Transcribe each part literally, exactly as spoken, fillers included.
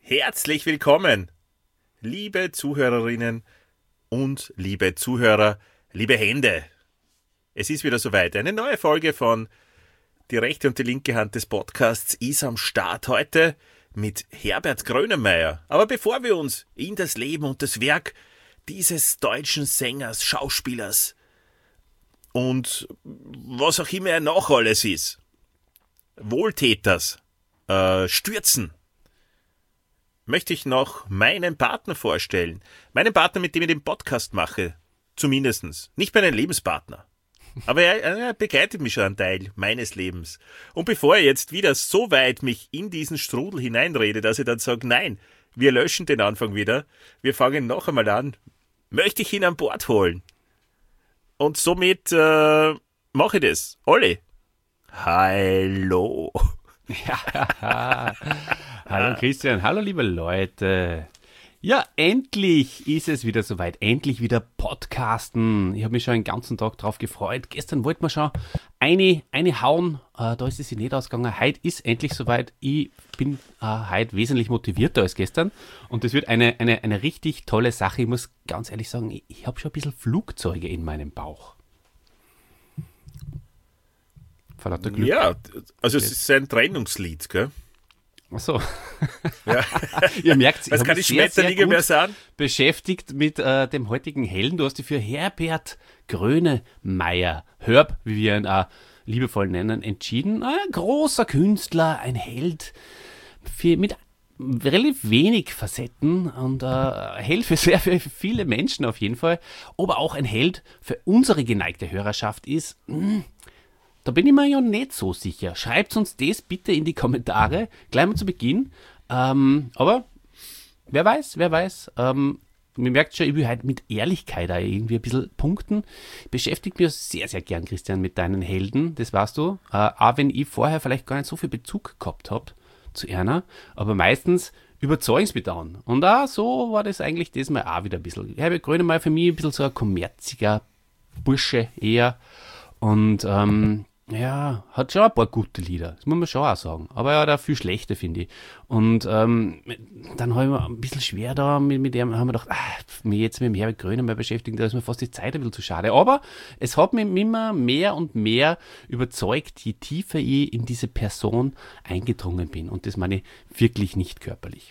Herzlich willkommen, liebe Zuhörerinnen und liebe Zuhörer, liebe Hände. Es ist wieder soweit. Eine neue Folge von Die rechte und die linke Hand des Podcasts ist am Start heute mit Herbert Grönemeyer. Aber bevor wir uns in das Leben und das Werk dieses deutschen Sängers, Schauspielers und was auch immer er noch alles ist, Wohltäters, äh, stürzen, möchte ich noch meinen Partner vorstellen. Meinen Partner, mit dem ich den Podcast mache. Zumindestens. Nicht meinen Lebenspartner. Aber er, er begleitet mich schon einen Teil meines Lebens. Und bevor ich jetzt wieder so weit mich in diesen Strudel hineinrede, dass ich dann sage, nein, wir löschen den Anfang wieder, wir fangen noch einmal an, möchte ich ihn an Bord holen. Und somit äh, mache ich das. Olli. Hallo. Ja, hallo Christian, hallo liebe Leute. Ja, endlich ist es wieder soweit, endlich wieder Podcasten. Ich habe mich schon den ganzen Tag drauf gefreut. Gestern wollten wir schon eine, eine hauen, äh, da ist es sich nicht ausgegangen. Heute ist endlich soweit. Ich bin äh, heute wesentlich motivierter als gestern und das wird eine, eine, eine richtig tolle Sache. Ich muss ganz ehrlich sagen, ich, ich habe schon ein bisschen Flugzeuge in meinem Bauch. Glück. Ja, also es ist ein Trennungslied, gell? Ach so. Ja. Ihr merkt, was kann die Schmetterlinge mehr sagen? Beschäftigt mit äh, dem heutigen Helden. Du hast dich für Herbert Grönemeyer, Herb, wie wir ihn äh, liebevoll nennen, entschieden. Ein großer Künstler, ein Held für, mit relativ wenig Facetten und äh, Held für sehr für viele Menschen auf jeden Fall. Aber auch ein Held für unsere geneigte Hörerschaft ist. Mh, Da bin ich mir ja nicht so sicher. Schreibt uns das bitte in die Kommentare, gleich mal zu Beginn. Ähm, aber wer weiß, wer weiß. Ähm, man merkt schon, ich will halt mit Ehrlichkeit auch irgendwie ein bisschen punkten. Beschäftigt mich sehr, sehr gern, Christian, mit deinen Helden, das weißt du. Äh, auch wenn ich vorher vielleicht gar nicht so viel Bezug gehabt habe zu einer, aber meistens überzeugen sie mich dann. Und auch so war das eigentlich diesmal auch wieder ein bisschen. Herbert Grönemeyer für mich ein bisschen so ein kommerziger Bursche eher. Und ähm, ja, hat schon ein paar gute Lieder, das muss man schon auch sagen. Aber er hat auch viel schlechte, finde ich. Und ähm, dann habe ich mir ein bisschen schwer da mit, mit dem, haben wir gedacht, ah, mich jetzt mit dem Herbert Grönemeyer beschäftigen, da ist mir fast die Zeit ein bisschen zu schade. Aber es hat mich immer mehr und mehr überzeugt, je tiefer ich in diese Person eingedrungen bin. Und das meine ich wirklich nicht körperlich.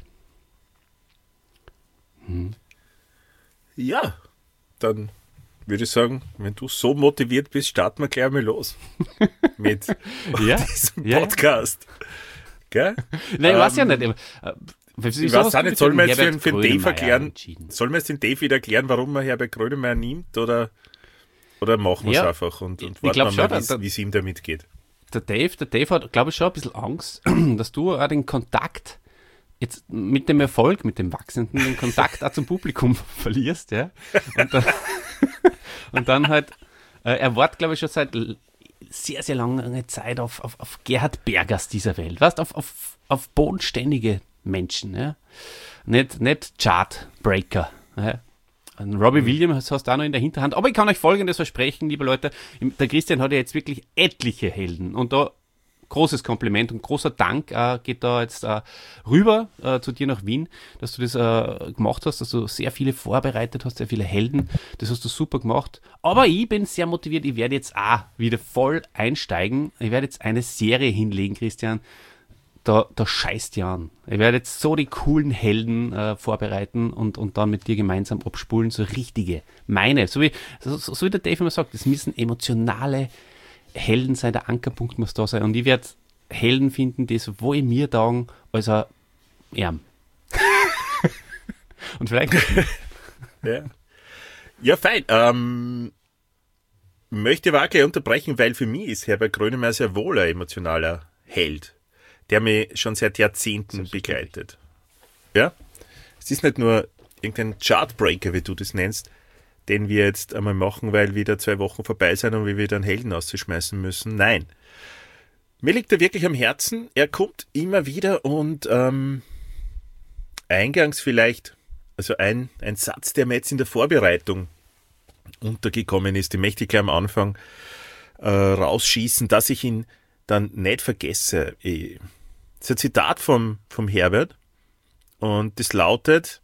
Hm. Ja, dann würde ich sagen, wenn du so motiviert bist, starten wir gleich mal los mit ja, diesem ja, Podcast. Gell? Nein, ich ähm, weiß ja nicht. Äh, ich weiß auch nicht, sollen wir jetzt für, für den Dave erklären, entschieden. sollen wir jetzt den Dave wieder erklären, warum man Herbert Grönemeyer nimmt, oder, oder machen wir es ja, einfach und, und warten wir mal, wie es ihm damit geht. Der Dave, der Dave hat, glaube ich, schon ein bisschen Angst, dass du auch den Kontakt jetzt mit dem Erfolg, mit dem Wachsenden, den Kontakt auch zum Publikum verlierst, ja. Und dann, und dann halt, äh, er wartet, glaube ich, schon seit sehr, sehr langer Zeit auf, auf, auf Gerhard Bergers dieser Welt, weißt, auf, auf, auf bodenständige Menschen, ja. Nicht, nicht Chartbreaker, ja. Und Robbie mhm. Williams hast du auch noch in der Hinterhand. Aber ich kann euch Folgendes versprechen, liebe Leute, der Christian hat ja jetzt wirklich etliche Helden und da großes Kompliment und großer Dank äh, geht da jetzt äh, rüber äh, zu dir nach Wien, dass du das äh, gemacht hast, dass du sehr viele vorbereitet hast, sehr viele Helden, das hast du super gemacht. Aber ich bin sehr motiviert, ich werde jetzt auch wieder voll einsteigen. Ich werde jetzt eine Serie hinlegen, Christian, da, da scheißt ja an. Ich werde jetzt so die coolen Helden äh, vorbereiten und, und dann mit dir gemeinsam abspulen, so richtige, meine, so wie, so, so wie der Dave immer sagt, das müssen emotionale Helden sein, der Ankerpunkt muss da sein. Und ich werde Helden finden, die sowohl mir taugen, als auch ihm. Und vielleicht... ja. ja, fein. Ähm, möchte aber auch gleich unterbrechen, weil für mich ist Herbert Grönemeyer sehr wohl ein emotionaler Held, der mich schon seit Jahrzehnten begleitet. Ja? Es ist nicht nur irgendein Chartbreaker, wie du das nennst, den wir jetzt einmal machen, weil wieder zwei Wochen vorbei sind und wir wieder einen Helden auszuschmeißen müssen. Nein. Mir liegt er wirklich am Herzen. Er kommt immer wieder und ähm, eingangs vielleicht, also ein, ein Satz, der mir jetzt in der Vorbereitung untergekommen ist, den möchte ich gleich am Anfang äh, rausschießen, dass ich ihn dann nicht vergesse. Das ist ein Zitat vom, vom Herbert und das lautet,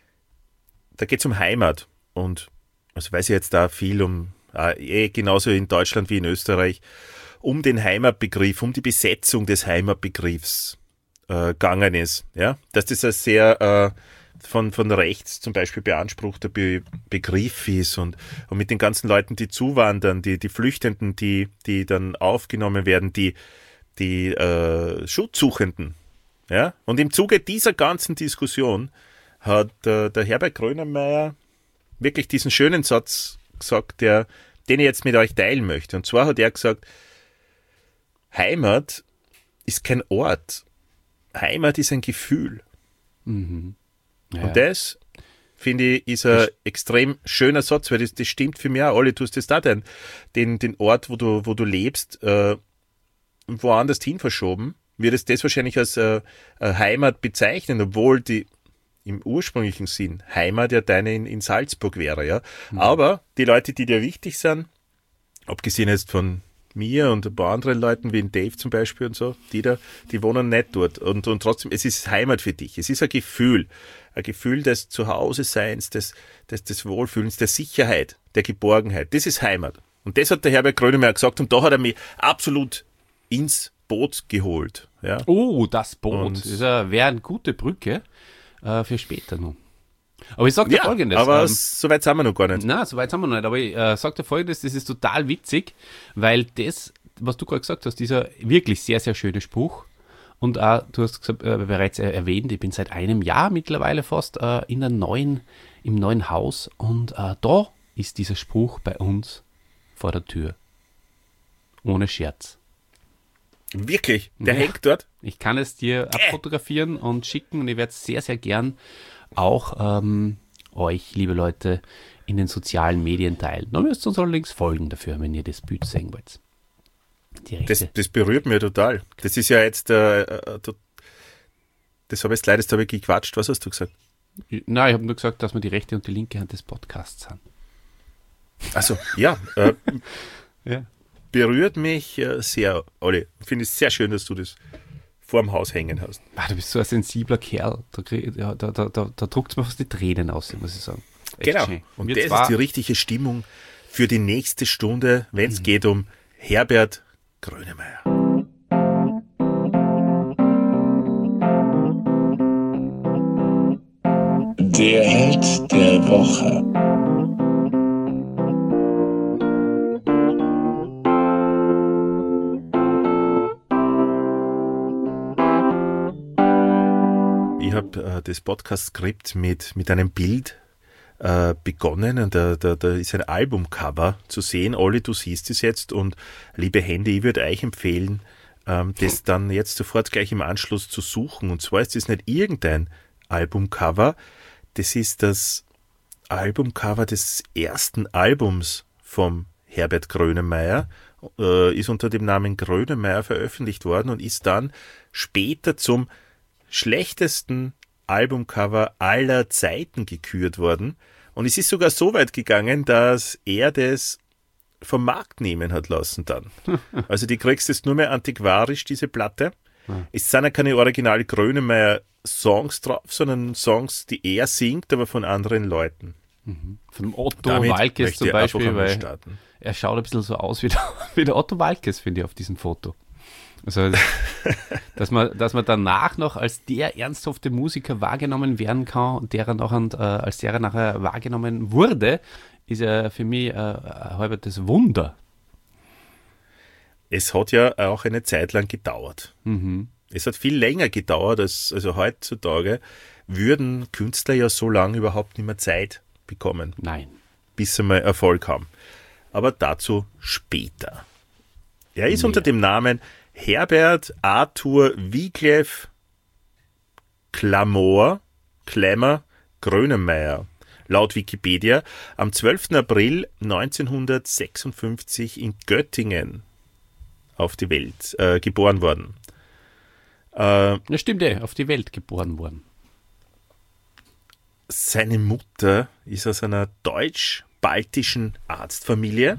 da geht es um Heimat und also weiß ich jetzt da viel um, äh, eh genauso in Deutschland wie in Österreich, um den Heimatbegriff, um die Besetzung des Heimatbegriffs äh, gegangen ist. Ja? Dass das ein sehr äh, von, von rechts zum Beispiel beanspruchter Be- Begriff ist und, und mit den ganzen Leuten, die zuwandern, die, die Flüchtenden, die, die dann aufgenommen werden, die, die äh, Schutzsuchenden. Ja? Und im Zuge dieser ganzen Diskussion hat äh, der Herbert Grönemeyer wirklich diesen schönen Satz gesagt, der, den ich jetzt mit euch teilen möchte. Und zwar hat er gesagt, Heimat ist kein Ort. Heimat ist ein Gefühl. Mhm. Ja. Und das, finde ich, ist ein extrem schöner Satz, weil das, das stimmt für mich auch. Alle, du hast das da den, den, den Ort, wo du, wo du lebst, äh, woanders hin verschoben, würdest das wahrscheinlich als äh, Heimat bezeichnen, obwohl die im ursprünglichen Sinn Heimat ja deine in, in Salzburg wäre, ja. Mhm. Aber die Leute, die dir wichtig sind, abgesehen jetzt von mir und ein paar anderen Leuten, wie in Dave zum Beispiel und so, die da, die wohnen nicht dort. Und, und trotzdem, es ist Heimat für dich. Es ist ein Gefühl. Ein Gefühl des Zuhause-Seins, des, des, des Wohlfühlens, der Sicherheit, der Geborgenheit. Das ist Heimat. Und das hat der Herbert Grönemeyer gesagt und da hat er mich absolut ins Boot geholt. Ja. Oh, das Boot. Und das wäre eine gute Brücke äh, für später noch. Aber ich sag dir ja, Folgendes. aber ähm, so weit sind wir noch gar nicht. Nein, so weit sind wir noch nicht. Aber ich äh, sag dir Folgendes, das ist total witzig, weil das, was du gerade gesagt hast, dieser wirklich sehr, sehr schöne Spruch und auch, du hast gesagt, äh, bereits erwähnt, ich bin seit einem Jahr mittlerweile fast äh, in einem neuen, im neuen Haus und äh, da ist dieser Spruch bei uns vor der Tür. Ohne Scherz. Wirklich? Der Ja. hängt dort? Ich kann es dir abfotografieren und schicken und ich werde es sehr, sehr gern auch ähm, euch, liebe Leute, in den sozialen Medien teilen. Da müsst ihr uns allerdings folgen dafür, wenn ihr das Bild sehen wollt. Die Das, Rechte. das berührt mich total. Das ist ja jetzt, äh, äh, das habe ich jetzt leider, das habe ich gequatscht. Was hast du gesagt? Nein, ich habe nur gesagt, dass wir die rechte und die linke Hand des Podcasts haben. Also ja, äh, Ja. berührt mich äh, sehr, Olli. Finde es sehr schön, dass du das vorm Haus hängen hast. Ah, du bist so ein sensibler Kerl. Da, krieg- ja, da, da, da, da druckt es mir fast die Tränen aus, muss ich sagen. Echt Genau. schön. Und Wir das zwar- ist die richtige Stimmung für die nächste Stunde, wenn es Mhm. geht um Herbert Grönemeyer. Der Held der Woche. Ich habe äh, das Podcast-Skript mit, mit einem Bild äh, begonnen und da, da, da ist ein Albumcover zu sehen. Olli, du siehst es jetzt und liebe Hände, ich würde euch empfehlen, ähm, das dann jetzt sofort gleich im Anschluss zu suchen. Und zwar ist es nicht irgendein Albumcover, das ist das Albumcover des ersten Albums vom Herbert Grönemeyer, äh, ist unter dem Namen Grönemeyer veröffentlicht worden und ist dann später zum schlechtesten Albumcover aller Zeiten gekürt worden. Und es ist sogar so weit gegangen, dass er das vom Markt nehmen hat lassen dann. Also die kriegst jetzt nur mehr antiquarisch, diese Platte. Es sind ja keine original Grönemeyer Songs drauf, sondern Songs, die er singt, aber von anderen Leuten. Von Otto Damit Walkes möchte zum ich einfach Beispiel, einmal weil starten. er schaut ein bisschen so aus wie der, wie der Otto Walkes, finde ich, auf diesem Foto. Also, dass man, dass man danach noch als der ernsthafte Musiker wahrgenommen werden kann und der nachher, äh, als der nachher wahrgenommen wurde, ist ja für mich äh, ein halbes Wunder. Es hat ja auch eine Zeit lang gedauert. Mhm. Es hat viel länger gedauert, als also heutzutage würden Künstler ja so lange überhaupt nicht mehr Zeit bekommen, Nein. bis sie mal Erfolg haben. Aber dazu später. Er ist Mehr. unter dem Namen Herbert Arthur Wiglef Klamor, Klemmer Grönemeyer, laut Wikipedia, am zwölften April neunzehnhundertsechsundfünfzig in Göttingen auf die Welt äh, geboren worden. Äh, Ja, stimmt eh, auf die Welt geboren worden. Seine Mutter ist aus einer deutsch-baltischen Arztfamilie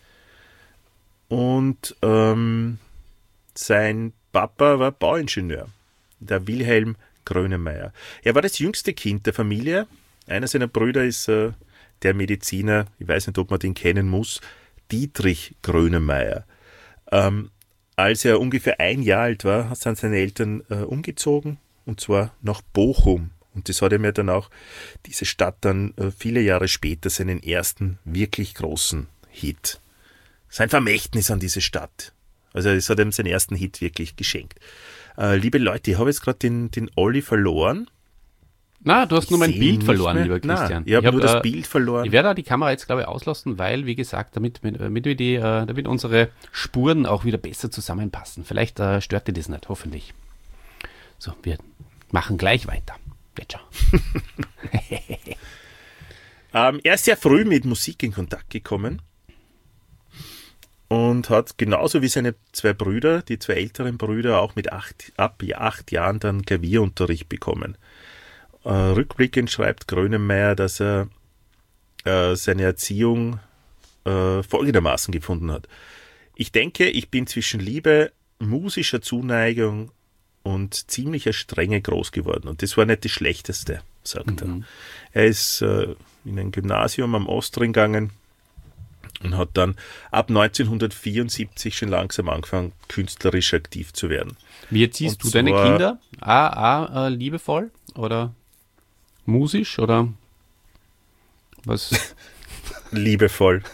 und ähm, sein Papa war Bauingenieur, der Wilhelm Grönemeyer. Er war das jüngste Kind der Familie. Einer seiner Brüder ist äh, der Mediziner, ich weiß nicht, ob man den kennen muss, Dietrich Grönemeyer. Ähm, als er ungefähr ein Jahr alt war, sind seine Eltern äh, umgezogen, und zwar nach Bochum. Und das hat ihm ja dann auch, diese Stadt dann äh, viele Jahre später seinen ersten wirklich großen Hit. Sein Vermächtnis an diese Stadt. Also es hat ihm seinen ersten Hit wirklich geschenkt. Äh, liebe Leute, ich habe jetzt gerade den, den Olli verloren. Na, du hast Ich nur mein seh ihn Bild nicht verloren, mehr. lieber Nein, Christian. ich habe hab, nur das äh, Bild verloren. Ich werde da die Kamera jetzt, glaube ich, auslassen, weil, wie gesagt, damit, damit, wir die, äh, damit unsere Spuren auch wieder besser zusammenpassen. Vielleicht äh, stört dir das nicht, hoffentlich. So, wir machen gleich weiter. Jetzt schon. Ähm, er ist sehr früh mit Musik in Kontakt gekommen und hat genauso wie seine zwei Brüder, die zwei älteren Brüder, auch mit acht, ab acht Jahren dann Klavierunterricht bekommen. Äh, rückblickend schreibt Grönemeyer, dass er äh, seine Erziehung äh, folgendermaßen gefunden hat. Ich denke, ich bin zwischen Liebe, musischer Zuneigung und ziemlicher Strenge groß geworden. Und das war nicht das Schlechteste, sagt Mhm. er. Er ist äh, in ein Gymnasium am Ostring gegangen und hat dann ab neunzehnhundertvierundsiebzig schon langsam angefangen, künstlerisch aktiv zu werden. Wie erziehst Und du deine zwar- Kinder? A, A, äh, liebevoll oder musisch oder was? Liebevoll.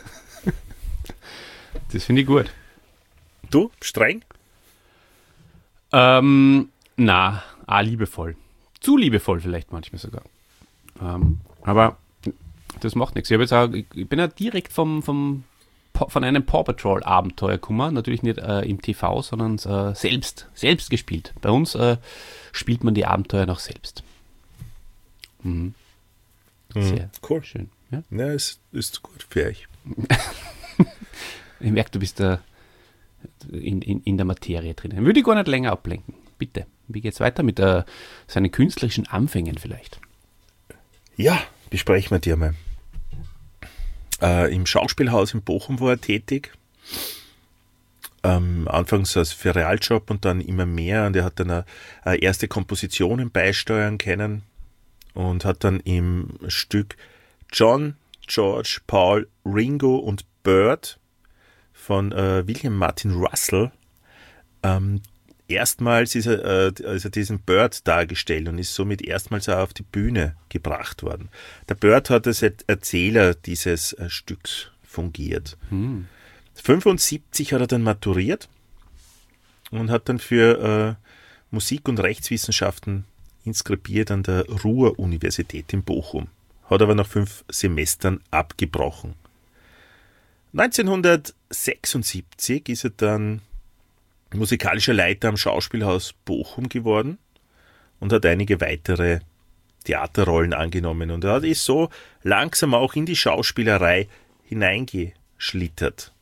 Das finde ich gut. Du, streng? Ähm, na, A, liebevoll. Zu liebevoll vielleicht manchmal sogar. Ähm, aber das macht nichts. Ich, hab jetzt auch, ich ich bin ja direkt vom, vom, Pa- von einem Paw Patrol Abenteuer gekommen. Natürlich nicht äh, im T V, sondern äh, selbst, selbst gespielt. Bei uns äh, spielt man die Abenteuer noch selbst. Mhm. Sehr Cool. schön. Ja? Ja, ist, ist gut für euch. Ich merke, du bist da in, in, in der Materie drin. Würde ich gar nicht länger ablenken. Bitte. Wie geht's weiter mit äh, seinen künstlerischen Anfängen vielleicht? Ja, besprechen wir die einmal. Äh, Im Schauspielhaus in Bochum war er tätig. Ähm, anfangs als für Realjob und dann immer mehr. Und er hat dann eine, eine erste Kompositionen beisteuern können und hat dann im Stück John, George, Paul, Ringo und Bird von äh, William Martin Russell ähm, erstmals ist er, äh, also diesen Bird dargestellt und ist somit erstmals auch auf die Bühne gebracht worden. Der Bird hat als Erzähler dieses äh, Stücks fungiert. Hm. fünfundsiebzig hat er dann maturiert und hat dann für äh, Musik- und Rechtswissenschaften inskribiert an der Ruhr-Universität in Bochum. Hat aber nach fünf Semestern abgebrochen. neunzehnhundertsechsundsiebzig ist er dann musikalischer Leiter am Schauspielhaus Bochum geworden und hat einige weitere Theaterrollen angenommen. Und er ist so langsam auch in die Schauspielerei hineingeschlittert.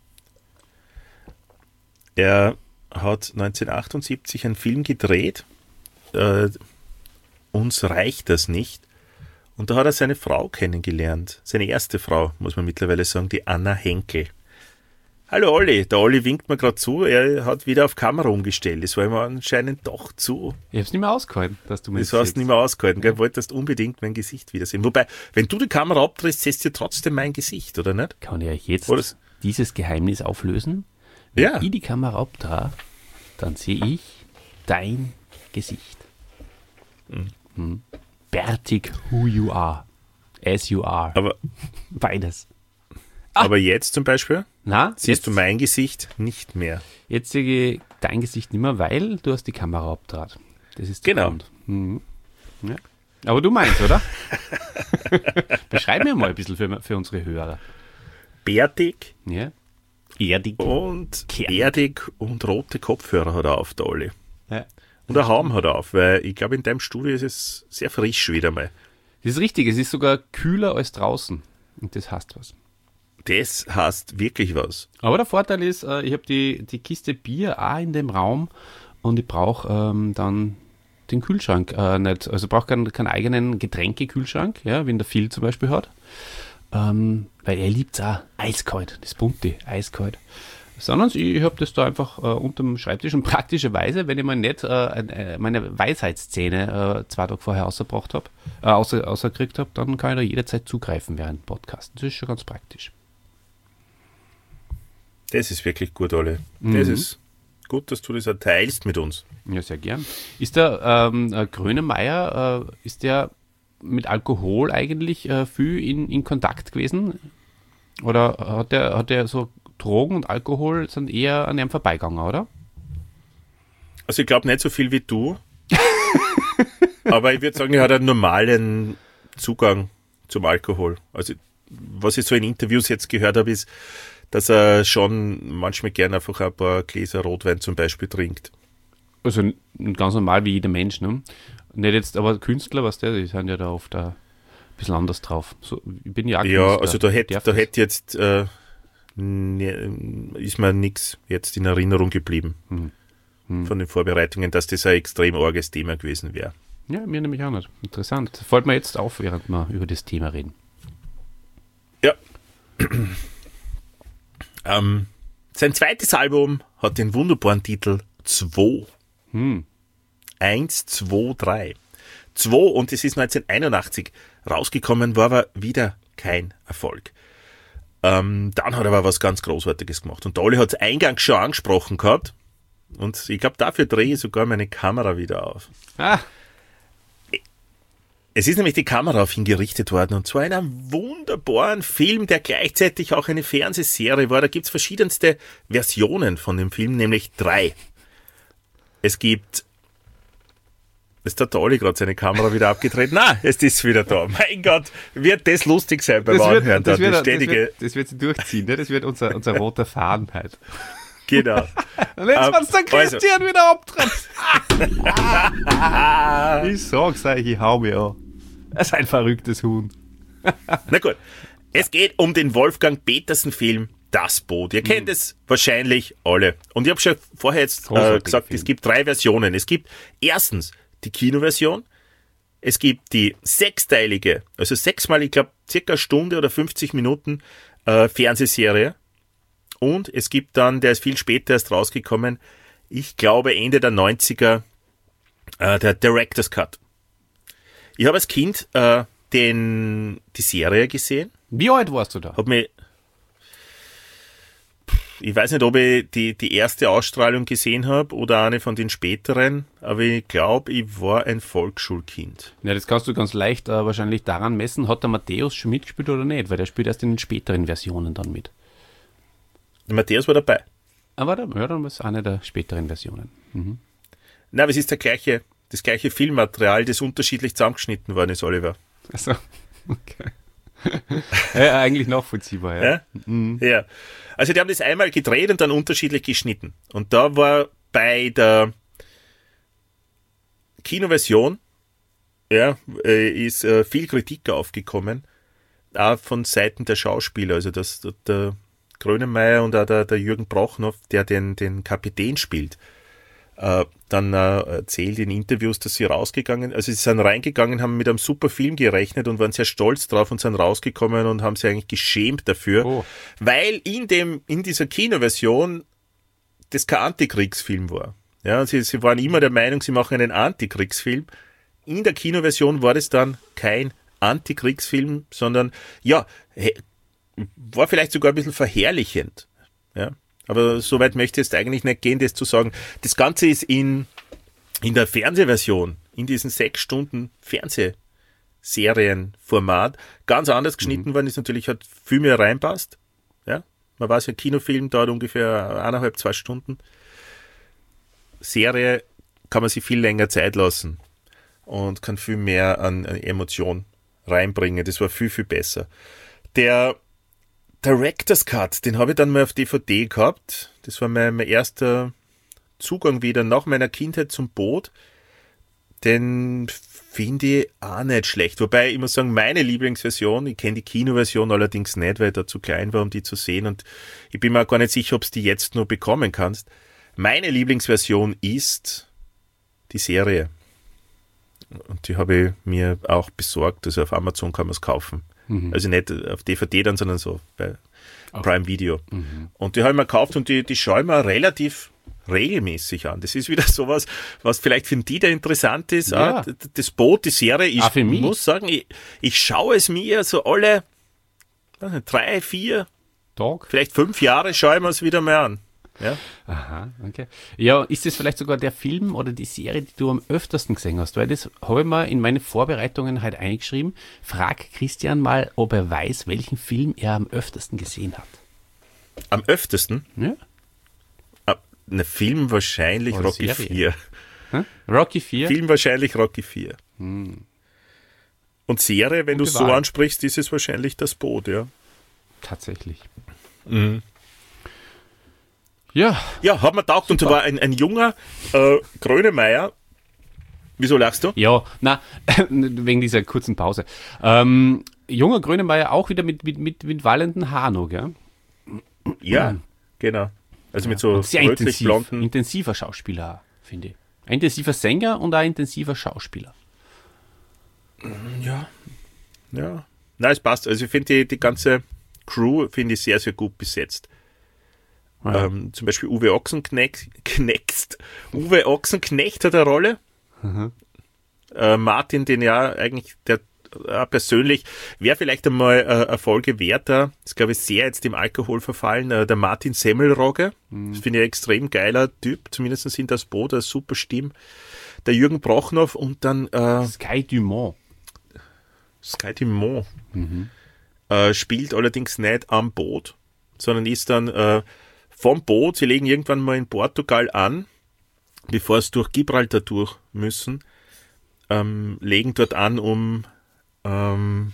Er hat neunzehnhundertachtundsiebzig einen Film gedreht, äh, Uns reicht das nicht. Und da hat er seine Frau kennengelernt. Seine erste Frau, muss man mittlerweile sagen, die Anna Henkel. Hallo Olli, der Olli winkt mir gerade zu, er hat wieder auf Kamera umgestellt. Das war ihm anscheinend doch zu. Ich habe es nicht mehr ausgehalten, dass du mir Das hast du nicht mehr ausgehalten, gell? Wolltest unbedingt mein Gesicht wiedersehen. Wobei, wenn du die Kamera abdrehst, siehst du trotzdem mein Gesicht, oder nicht? Kann ich jetzt Oder s- dieses Geheimnis auflösen? Wenn Ja. ich die Kamera abdrehe, dann sehe ich dein Gesicht. Mhm. Bärtig, who you are. As you are. Aber, Beides. aber jetzt zum Beispiel Na, siehst jetzt, du mein Gesicht nicht mehr. jetzt sehe ich dein Gesicht nicht mehr, weil du hast die Kamera abgedreht. Das ist der Genau. Grund. Mhm. Ja. Aber du meinst, oder? Beschreib mir mal ein bisschen für, für unsere Hörer. Bärtig Ja. Erdig. und Kernig. erdig und rote Kopfhörer hat er auf, der Olli. Ja. Und ein Haum hat er auf, weil ich glaube, in deinem Studio ist es sehr frisch wieder mal. Das ist richtig, es ist sogar kühler als draußen. Und das heißt was. Das heißt wirklich was. Aber der Vorteil ist, äh, ich habe die, die Kiste Bier auch in dem Raum und ich brauche ähm, dann den Kühlschrank äh, nicht. Also brauche keinen, keinen eigenen Getränkekühlschrank, ja, wie ihn der Phil zum Beispiel hat. Ähm, weil er liebt es auch eiskalt, das bunte, eiskalt. Sondern ich habe das da einfach äh, unterm Schreibtisch und praktischerweise, wenn ich mal nicht äh, äh, meine Weisheitszähne äh, zwei Tage vorher ausgebracht habe, äh, außer, außerkriegt habe, dann kann ich da jederzeit zugreifen während dem Podcast. Das ist schon ganz praktisch. Das ist wirklich gut, Ole. Das Mhm. ist gut, dass du das auch teilst mit uns. Ja, sehr gern. Ist der ähm, äh, Grönemeyer, äh, ist der mit Alkohol eigentlich äh, viel in, in Kontakt gewesen? Oder hat der, hat der so Drogen und Alkohol sind eher an ihm vorbeigegangen, oder? Also ich glaube nicht so viel wie du, aber ich würde sagen, er hat einen normalen Zugang zum Alkohol. Also was ich so in Interviews jetzt gehört habe, ist, dass er schon manchmal gerne einfach ein paar Gläser Rotwein zum Beispiel trinkt. Also n- ganz normal wie jeder Mensch, ne? Nicht jetzt, aber Künstler, was der, die sind ja da oft ein bisschen anders drauf. So, ich bin ja auch Ja, Künstler. also da hätte Darf da das? hätte jetzt äh, ne, ist mir nichts jetzt in Erinnerung geblieben Hm. von den Vorbereitungen, dass das ein extrem arges Thema gewesen wäre. Ja, mir nämlich auch nicht. Interessant. Fällt mir jetzt auf, während wir über das Thema reden. Ja. ähm, sein zweites Album hat den wunderbaren Titel zwei. Hm. eins, zwei, drei. zwei und es ist neunzehnhunderteinundachtzig rausgekommen, war aber wieder kein Erfolg. Ähm, dann hat er aber was ganz Großartiges gemacht. Und der Oli hat es eingangs schon angesprochen gehabt. Und ich glaube, dafür drehe ich sogar meine Kamera wieder auf. Ah, Es ist nämlich die Kamera auf ihn gerichtet worden, und zwar in einem wunderbaren Film, der gleichzeitig auch eine Fernsehserie war. Da gibt es verschiedenste Versionen von dem Film, nämlich drei. Es gibt... Jetzt hat der Olli gerade seine Kamera wieder abgedreht. Na, es ist wieder da. Mein Gott, wird das lustig sein beim das, Anhören. wird, das, da, wird, die das, ständige, wird, das wird sie durchziehen, ne? Das wird unser, unser roter Faden halt. Genau. Und jetzt, Ähm, wenn der Christian wieder abtritt. Ah. Ich sag's euch, ich hau mir an. Das ist ein verrücktes Huhn. Na gut, es geht um den Wolfgang Petersen-Film Das Boot. Ihr kennt es wahrscheinlich alle. Und ich habe schon vorher jetzt äh, Großartiger gesagt, Film. es gibt drei Versionen. Es gibt erstens die Kinoversion, es gibt die sechsteilige, also sechsmal, ich glaube, circa eine Stunde oder fünfzig Minuten äh, Fernsehserie. Und es gibt dann, der ist viel später erst rausgekommen, ich glaube Ende der neunziger, äh, der Director's Cut. Ich habe als Kind äh, den, die Serie gesehen. Wie alt warst du da? Hab mich, ich weiß nicht, ob ich die, die erste Ausstrahlung gesehen habe oder eine von den späteren, aber ich glaube, ich war ein Volksschulkind. Ja, das kannst du ganz leicht äh, wahrscheinlich daran messen, hat der Matthäus schon mitgespielt oder nicht, weil der spielt erst in den späteren Versionen dann mit. Der Matthäus war dabei. Aber da, ja, dann war es eine der späteren Versionen. Mhm. Nein, aber es ist der gleiche, das gleiche Filmmaterial, das unterschiedlich zusammengeschnitten worden ist, Oliver. Also, okay. Ja, eigentlich nachvollziehbar, ja. Ja? Ja. Also die haben das einmal gedreht und dann unterschiedlich geschnitten. Und da war bei der Kinoversion, ja, äh, ist äh, viel Kritik aufgekommen, auch von Seiten der Schauspieler. Also dass der Grönemeyer und auch der, der Jürgen Prochnow, der den, den Kapitän spielt, äh, dann äh, erzählt in Interviews, dass sie rausgegangen, also sie sind reingegangen, haben mit einem super Film gerechnet und waren sehr stolz drauf und sind rausgekommen und haben sich eigentlich geschämt dafür, Oh. weil in dem, in dieser Kinoversion das kein Antikriegsfilm war. Ja, sie, sie waren immer der Meinung, sie machen einen Antikriegsfilm. In der Kinoversion war das dann kein Antikriegsfilm, sondern ja, he- war vielleicht sogar ein bisschen verherrlichend. Ja. Aber so weit möchte ich jetzt eigentlich nicht gehen, das zu sagen. Das Ganze ist in, in der Fernsehversion, in diesen sechs Stunden Fernsehserienformat, ganz anders geschnitten worden ist. Natürlich hat viel mehr reinpasst. Ja, man weiß ja, Kinofilm dauert ungefähr eineinhalb, zwei Stunden. Serie kann man sich viel länger Zeit lassen und kann viel mehr an, an Emotion reinbringen. Das war viel, viel besser. Der Director's Cut, den habe ich dann mal auf D V D gehabt. Das war mein, mein erster Zugang wieder nach meiner Kindheit zum Boot. Den finde ich auch nicht schlecht. Wobei ich muss sagen, meine Lieblingsversion, ich kenne die Kinoversion allerdings nicht, weil ich da zu klein war, um die zu sehen. Und ich bin mir auch gar nicht sicher, ob du die jetzt nur bekommen kannst. Meine Lieblingsversion ist die Serie. Und die habe ich mir auch besorgt. Also auf Amazon kann man es kaufen. Mhm. Also nicht auf D V D dann, sondern so bei Okay. Prime Video. Mhm. Und die habe ich mir gekauft und die, die schaue ich mir relativ regelmäßig an. Das ist wieder sowas, was vielleicht für den Dieter interessant ist. Ja. Ah, d- das Boot, die Serie, ich Auch für mich. muss sagen, ich, ich schaue es mir so alle weiß nicht, drei, vier, Tag. vielleicht fünf Jahre schaue ich mir es wieder mal an. Ja? Aha, okay. Ja, ist das vielleicht sogar der Film oder die Serie, die du am öftersten gesehen hast? Weil das habe ich mal in meine Vorbereitungen halt eingeschrieben. Frag Christian mal, ob er weiß, welchen Film er am öftersten gesehen hat. Am öftesten, Ja? ah, ne Film wahrscheinlich Oder Rocky Serie. vier. Hm? Rocky vier? Film wahrscheinlich Rocky vier. Hm. Und Serie, wenn du es so Wahl. ansprichst, ist es wahrscheinlich das Boot, ja. Tatsächlich. Mhm. Ja, Ja, hat mir taugt und da war ein, ein junger äh, Grönemeyer. Wieso lachst du? ja, na, wegen dieser kurzen Pause. Ähm, junger Grönemeyer auch wieder mit, mit, mit, mit wallenden Haaren, noch, gell? Ja, genau. Also mit so Und sehr intensiv, rötlich-blonden. intensiver Schauspieler, finde ich. Ein intensiver Sänger und ein intensiver Schauspieler. Ja. Ja. Nein, es passt. Also ich finde die, die ganze Crew finde ich sehr, sehr gut besetzt. Ja. Ähm, zum Beispiel Uwe Ochsenknecht, Knecht. Uwe Ochsenknecht hat eine Rolle. Mhm. Äh, Martin, den ja eigentlich der äh, persönlich wäre vielleicht einmal äh, eine Folge wert. Da ist, glaube ich, sehr jetzt im Alkohol verfallen. Äh, der Martin Semmelrogge. Mhm. Das finde ich ein extrem geiler Typ. Zumindest in das Boot, eine super Stimme. Der Jürgen Brochnow und dann äh, Sky Dumont. Sky Dumont. Mhm. Äh, spielt allerdings nicht am Boot, sondern ist dann äh, vom Boot, sie legen irgendwann mal in Portugal an, bevor es durch Gibraltar durch müssen, ähm, legen dort an, um ähm,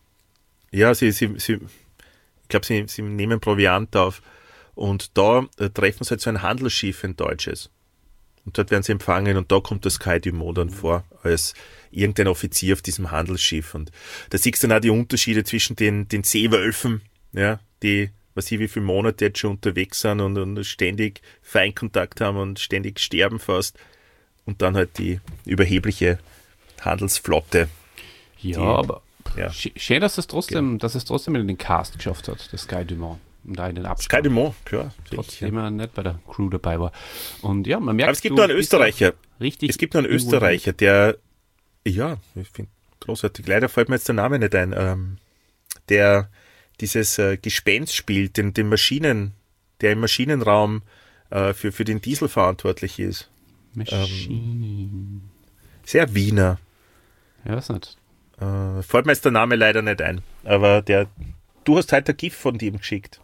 ja, sie, sie, sie ich glaube, sie, sie nehmen Proviant auf und da äh, treffen sie halt so ein Handelsschiff, ein deutsches. Und dort werden sie empfangen und da kommt das Sky Dumont dann vor, als irgendein Offizier auf diesem Handelsschiff. Und da siehst du dann auch die Unterschiede zwischen den, den Seewölfen, ja, die, was ich wie viele Monate jetzt schon unterwegs sind und, und ständig Feinkontakt haben und ständig sterben fast. Und dann halt die überhebliche Handelsflotte. Ja, Die- aber ja. sch- schön, dass es trotzdem, dass es trotzdem in den Cast geschafft hat, das Sky Dumont. Und da in den Sky Abspann. Dumont, klar. sicher. Trotzdem er nicht bei der Crew dabei war. Und ja, man merkt, Aber es gibt du noch einen bist Österreicher. auch Richtig. Es gibt noch einen Österreicher, der, ja, ich finde großartig. Leider fällt mir jetzt der Name nicht ein. Ähm, der dieses äh, Gespenst spielt, den, den Maschinen, der im Maschinenraum äh, für, für den Diesel verantwortlich ist. Machine. Sehr Wiener. Ja, weiß nicht. Äh, fällt mir jetzt der Name leider nicht ein. Aber der, du hast heute ein GIF von dem geschickt.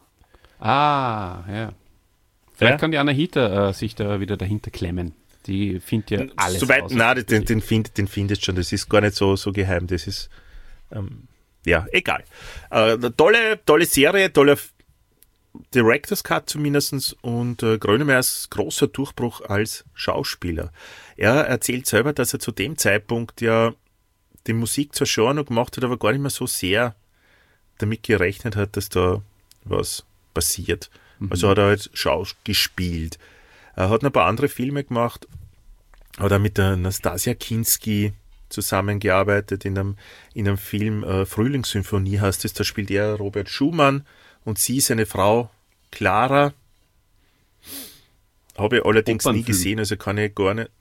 Ah, ja. Vielleicht Ja? kann die Anahita äh, sich da wieder dahinter klemmen. Die findet ja alles Soweit, raus. nein, den, den, find, den findest schon. Das ist gar nicht so, so geheim. Das ist, ähm, ja, egal. Äh, tolle, tolle Serie, toller F- Director's Cut zumindest und äh, Grönemeyers großer Durchbruch als Schauspieler. Er erzählt selber, dass er zu dem Zeitpunkt ja die Musik zwar schon noch gemacht hat, aber gar nicht mehr so sehr damit gerechnet hat, dass da was passiert. Also hat er halt Schau gespielt. Er hat noch ein paar andere Filme gemacht, hat er mit der Nastasia Kinski zusammengearbeitet in einem, in einem Film äh, Frühlingssymphonie heißt es, da spielt er Robert Schumann und sie, seine Frau Clara. Habe ich allerdings nie Opernfilm. gesehen, also kann ich gar nicht.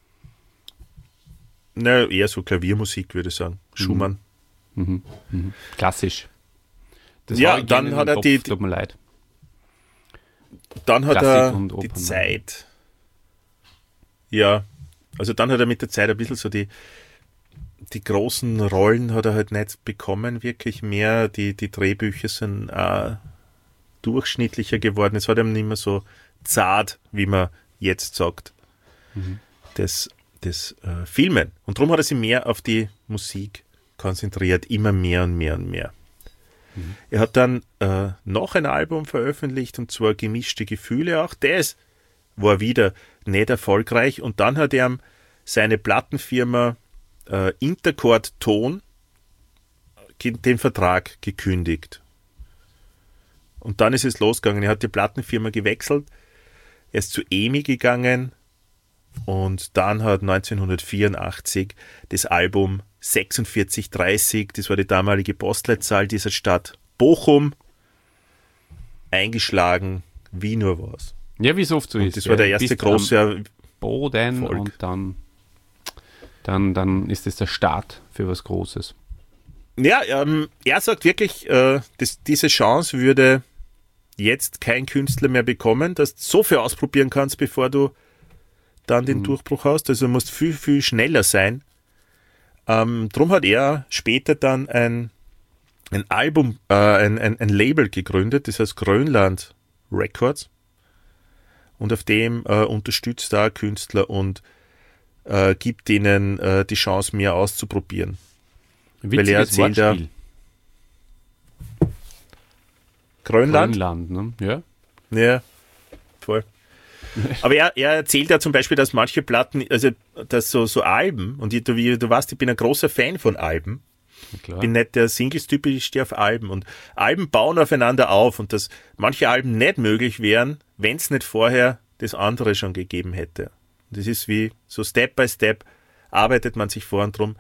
Na, eher so Klaviermusik, würde ich sagen. Schumann. Mhm. Mhm. Klassisch. Das Ja, habe ich dann gerne hat im er Kopf, die- Tut mir leid. Dann hat Klassik er und die Opern. Zeit. Ja, also dann hat er mit der Zeit ein bisschen so die, die großen Rollen hat er halt nicht bekommen, wirklich mehr. Die, die Drehbücher sind auch durchschnittlicher geworden. Es hat ihm nicht mehr so zart, wie man jetzt sagt, das, das äh, Filmen. Und darum hat er sich mehr auf die Musik konzentriert, immer mehr und mehr und mehr. Er hat dann äh, noch ein Album veröffentlicht, und zwar Gemischte Gefühle. Auch das war wieder nicht erfolgreich. Und dann hat er seine Plattenfirma äh, Intercord Ton den Vertrag gekündigt. Und dann ist es losgegangen. Er hat die Plattenfirma gewechselt. Er ist zu E M I gegangen Und dann hat neunzehnhundertvierundachtzig das Album sechsundvierzig dreißig, das war die damalige Postleitzahl dieser Stadt, Bochum, eingeschlagen wie nur was. Ja, wie es oft so Und ist. das war der ja. erste Bist am große Boden Erfolg. und dann, dann, dann ist es der Start für was Großes. Ja, ähm, er sagt wirklich, äh, dass diese Chance würde jetzt kein Künstler mehr bekommen, dass du so viel ausprobieren kannst, bevor du dann den Mhm. Durchbruch hast. Also du musst viel, viel schneller sein. Ähm, drum hat er später dann ein, ein Album, äh, ein, ein, ein Label gegründet, das heißt Grönland Records. Und auf dem äh, unterstützt er Künstler und äh, gibt ihnen äh, die Chance, mehr auszuprobieren. Witziges er erzählt ja- Wortspiel. Grönland? Grönland, ne? Ja. Ja, voll. Aber er, er erzählt ja zum Beispiel, dass manche Platten, also dass so, so Alben, und ich, du, wie, du weißt, ich bin ein großer Fan von Alben, Na klar. bin nicht der Singles-Typ, ich stehe auf Alben, und Alben bauen aufeinander auf, und dass manche Alben nicht möglich wären, wenn es nicht vorher das andere schon gegeben hätte. Und das ist wie so Step by Step arbeitet man sich vor, und drum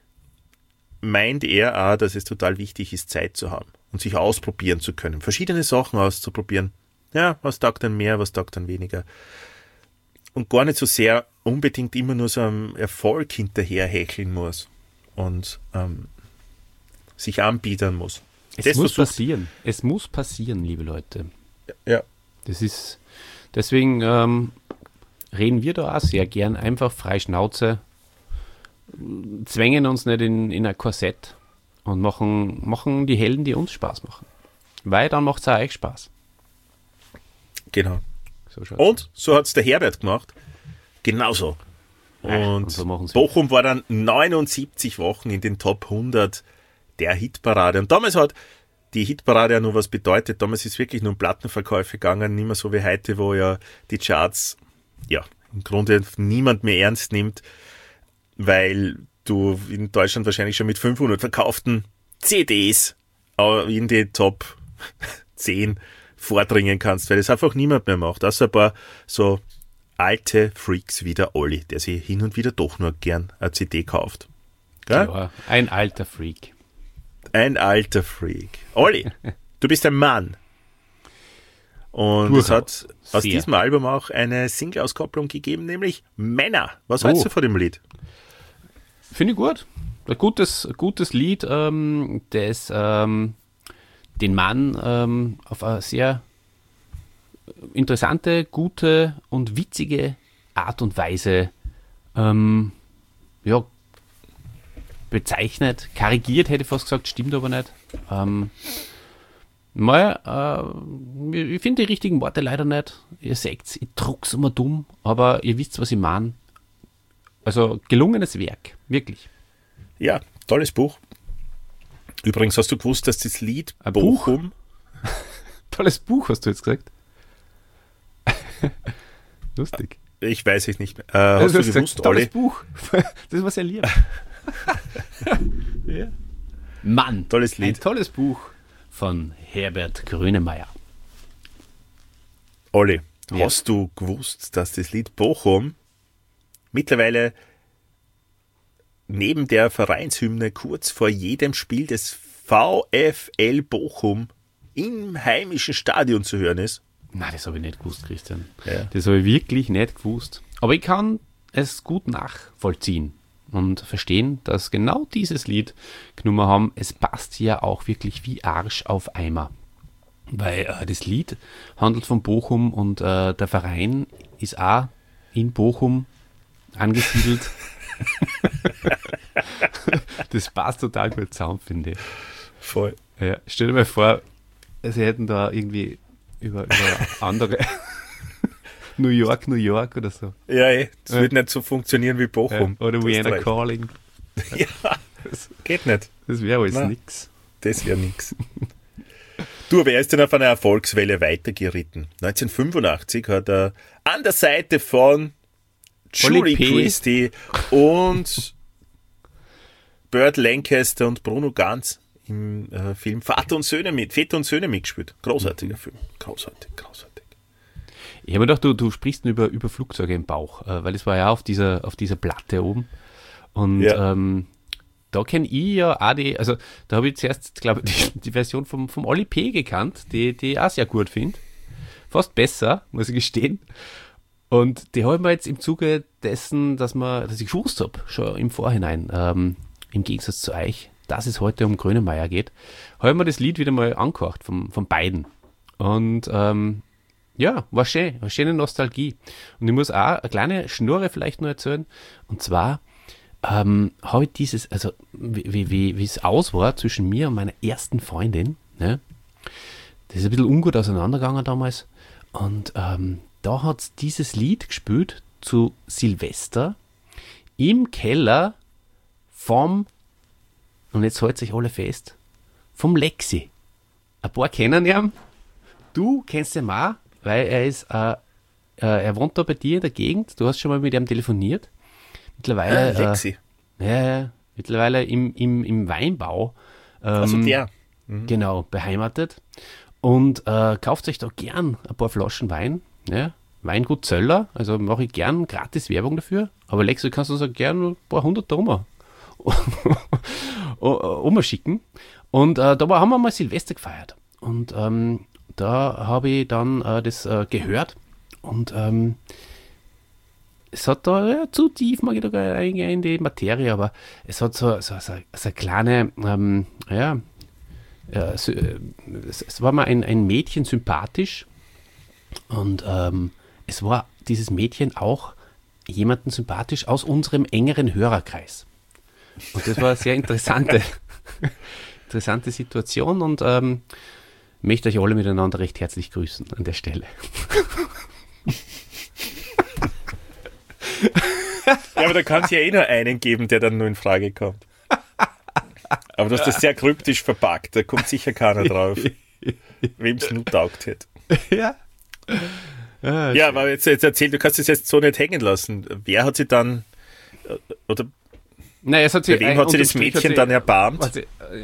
meint er auch, dass es total wichtig ist, Zeit zu haben und sich ausprobieren zu können, verschiedene Sachen auszuprobieren. Ja, was taugt dann mehr, was taugt dann weniger. Und gar nicht so sehr unbedingt immer nur so einem Erfolg hinterher hecheln muss und ähm, sich anbiedern muss. Es Das muss versucht- passieren. Es muss passieren, liebe Leute. Ja. Das ist, deswegen ähm, reden wir da auch sehr gern einfach frei Schnauze, zwängen uns nicht in, in ein Korsett und machen, machen die Helden, die uns Spaß machen. Weil dann macht es auch euch Spaß. Genau. So schaut's. Und so hat es der Herbert gemacht. Genauso. Ja, Und, und so machen's Bochum war dann neunundsiebzig Wochen in den Top hundert der Hitparade. Und damals hat die Hitparade ja nur was bedeutet. Damals ist wirklich nur um Plattenverkäufe gegangen, nicht mehr so wie heute, wo ja die Charts ja im Grunde niemand mehr ernst nimmt, weil du in Deutschland wahrscheinlich schon mit fünfhundert verkauften C Ds in die Top zehn vordringen kannst, weil das einfach niemand mehr macht. Außer ein paar so alte Freaks wie der Olli, der sich hin und wieder doch nur gern eine C D kauft. Gell? Ja, ein alter Freak. Ein alter Freak. Olli, du bist ein Mann. Und es Durchaus. hat aus Sehr. diesem Album auch eine Single-Auskopplung gegeben, nämlich Männer. Was Oh. hältst du von dem Lied? Finde ich gut. Ein gutes, gutes Lied, ähm, das ähm, den Mann ähm, auf eine sehr interessante, gute und witzige Art und Weise ähm, ja, bezeichnet, karikiert, hätte ich fast gesagt, stimmt aber nicht. Ähm, mal, äh, ich finde die richtigen Worte leider nicht. Ihr seht's, ich druck's immer dumm, aber ihr wisst, was ich meine. Also gelungenes Werk, wirklich. Ja, tolles Buch. Übrigens, hast du gewusst, dass das Lied Ein Buch? Bochum, Tolles Buch, hast du jetzt gesagt. Lustig. ich weiß es nicht mehr. Äh, hast du hast gewusst, gesagt, tolles Olli? Buch. Das war sehr lieb. Ja. Mann, Tolles ein Lied. tolles Buch von Herbert Grönemeyer. Olli, Ja. hast du gewusst, dass das Lied Bochum mittlerweile neben der Vereinshymne kurz vor jedem Spiel des VfL Bochum im heimischen Stadion zu hören ist? Nein, das habe ich nicht gewusst, Christian. Ja. Das habe ich wirklich nicht gewusst. Aber ich kann es gut nachvollziehen und verstehen, dass genau dieses Lied genommen haben. Es passt ja auch wirklich wie Arsch auf Eimer. Weil äh, das Lied handelt von Bochum und äh, der Verein ist auch in Bochum angesiedelt. Das passt total gut zusammen, finde ich. Voll. Ja, stell dir mal vor, sie hätten da irgendwie über, über andere New York, New York oder so. Ja, ey, das Ja. wird nicht so funktionieren wie Ja, Bochum. oder Du hast Vienna recht. Calling. Ja, geht nicht. Das wäre alles Na. nix. Das wäre nix. Du, aber er ist dann auf einer Erfolgswelle weitergeritten. neunzehnhundertfünfundachtzig hat er an der Seite von Julie Olli P. Christie und Burt Lancaster und Bruno Ganz im äh, Film Vater und Söhne mit, Väter und Söhne mitgespielt. Großartiger Film. Großartig, großartig. Ich habe mir gedacht, du, du sprichst nur über, über Flugzeuge im Bauch, äh, weil das war ja auf dieser, auf dieser Platte oben. Und Ja. ähm, da kenne ich ja auch die, also da habe ich zuerst, glaube ich, die, die Version vom, vom Oli P. gekannt, die, die ich auch sehr gut finde. Fast besser, muss ich gestehen. Und die habe ich mir jetzt im Zuge dessen, dass, man, dass ich gewusst habe, schon im Vorhinein, ähm, im Gegensatz zu euch, dass es heute um Grönemeyer geht, habe ich mir das Lied wieder mal angehört, von, von beiden. Und ähm, ja, war schön, war schöne Nostalgie. Und ich muss auch eine kleine Schnurre vielleicht noch erzählen. Und zwar ähm, habe ich dieses, also wie, wie, wie es aus war zwischen mir und meiner ersten Freundin, ne? Das ist ein bisschen ungut auseinandergegangen damals. Und ähm, da hat es dieses Lied gespielt zu Silvester im Keller vom, und jetzt haltet sich alle fest, vom Lexi. Ein paar kennen ihn. Du kennst ihn auch, weil er ist, äh, äh, er wohnt da bei dir in der Gegend. Du hast schon mal mit ihm telefoniert. Mittlerweile, Ah, Lexi. Äh, ja, ja, mittlerweile im, im, im Weinbau. Ähm, Also der. Genau, beheimatet. Und äh, kauft euch da gern ein paar Flaschen Wein. Ja? Weingut Zöller, also mache ich gern gratis Werbung dafür. Aber Lex, du kannst uns auch gern ein paar hundert da um, umschicken. Und äh, da war, haben wir mal Silvester gefeiert. Und ähm, da habe ich dann äh, das äh, gehört. Und ähm, es hat da, ja, zu tief mag ich da gar nicht in die Materie, aber es hat so, so, so, so eine kleine, ähm, ja, ja so, äh, es, es war mal ein, ein Mädchen sympathisch und ähm, es war dieses Mädchen auch jemanden sympathisch aus unserem engeren Hörerkreis. Und das war eine sehr interessante, interessante Situation und ähm, möchte euch alle miteinander recht herzlich grüßen an der Stelle. Ja, aber da kann es ja eh nur einen geben, der dann nur in Frage kommt. Aber du hast das sehr kryptisch verpackt, da kommt sicher keiner drauf, wem es nur taugt hätte. Ja. Ah, Ja, aber jetzt, jetzt erzähl, du kannst das jetzt so nicht hängen lassen. Wer hat sie dann, oder Nein, es hat sie, bei wem hat sie das Mädchen dann erbarmt? Also,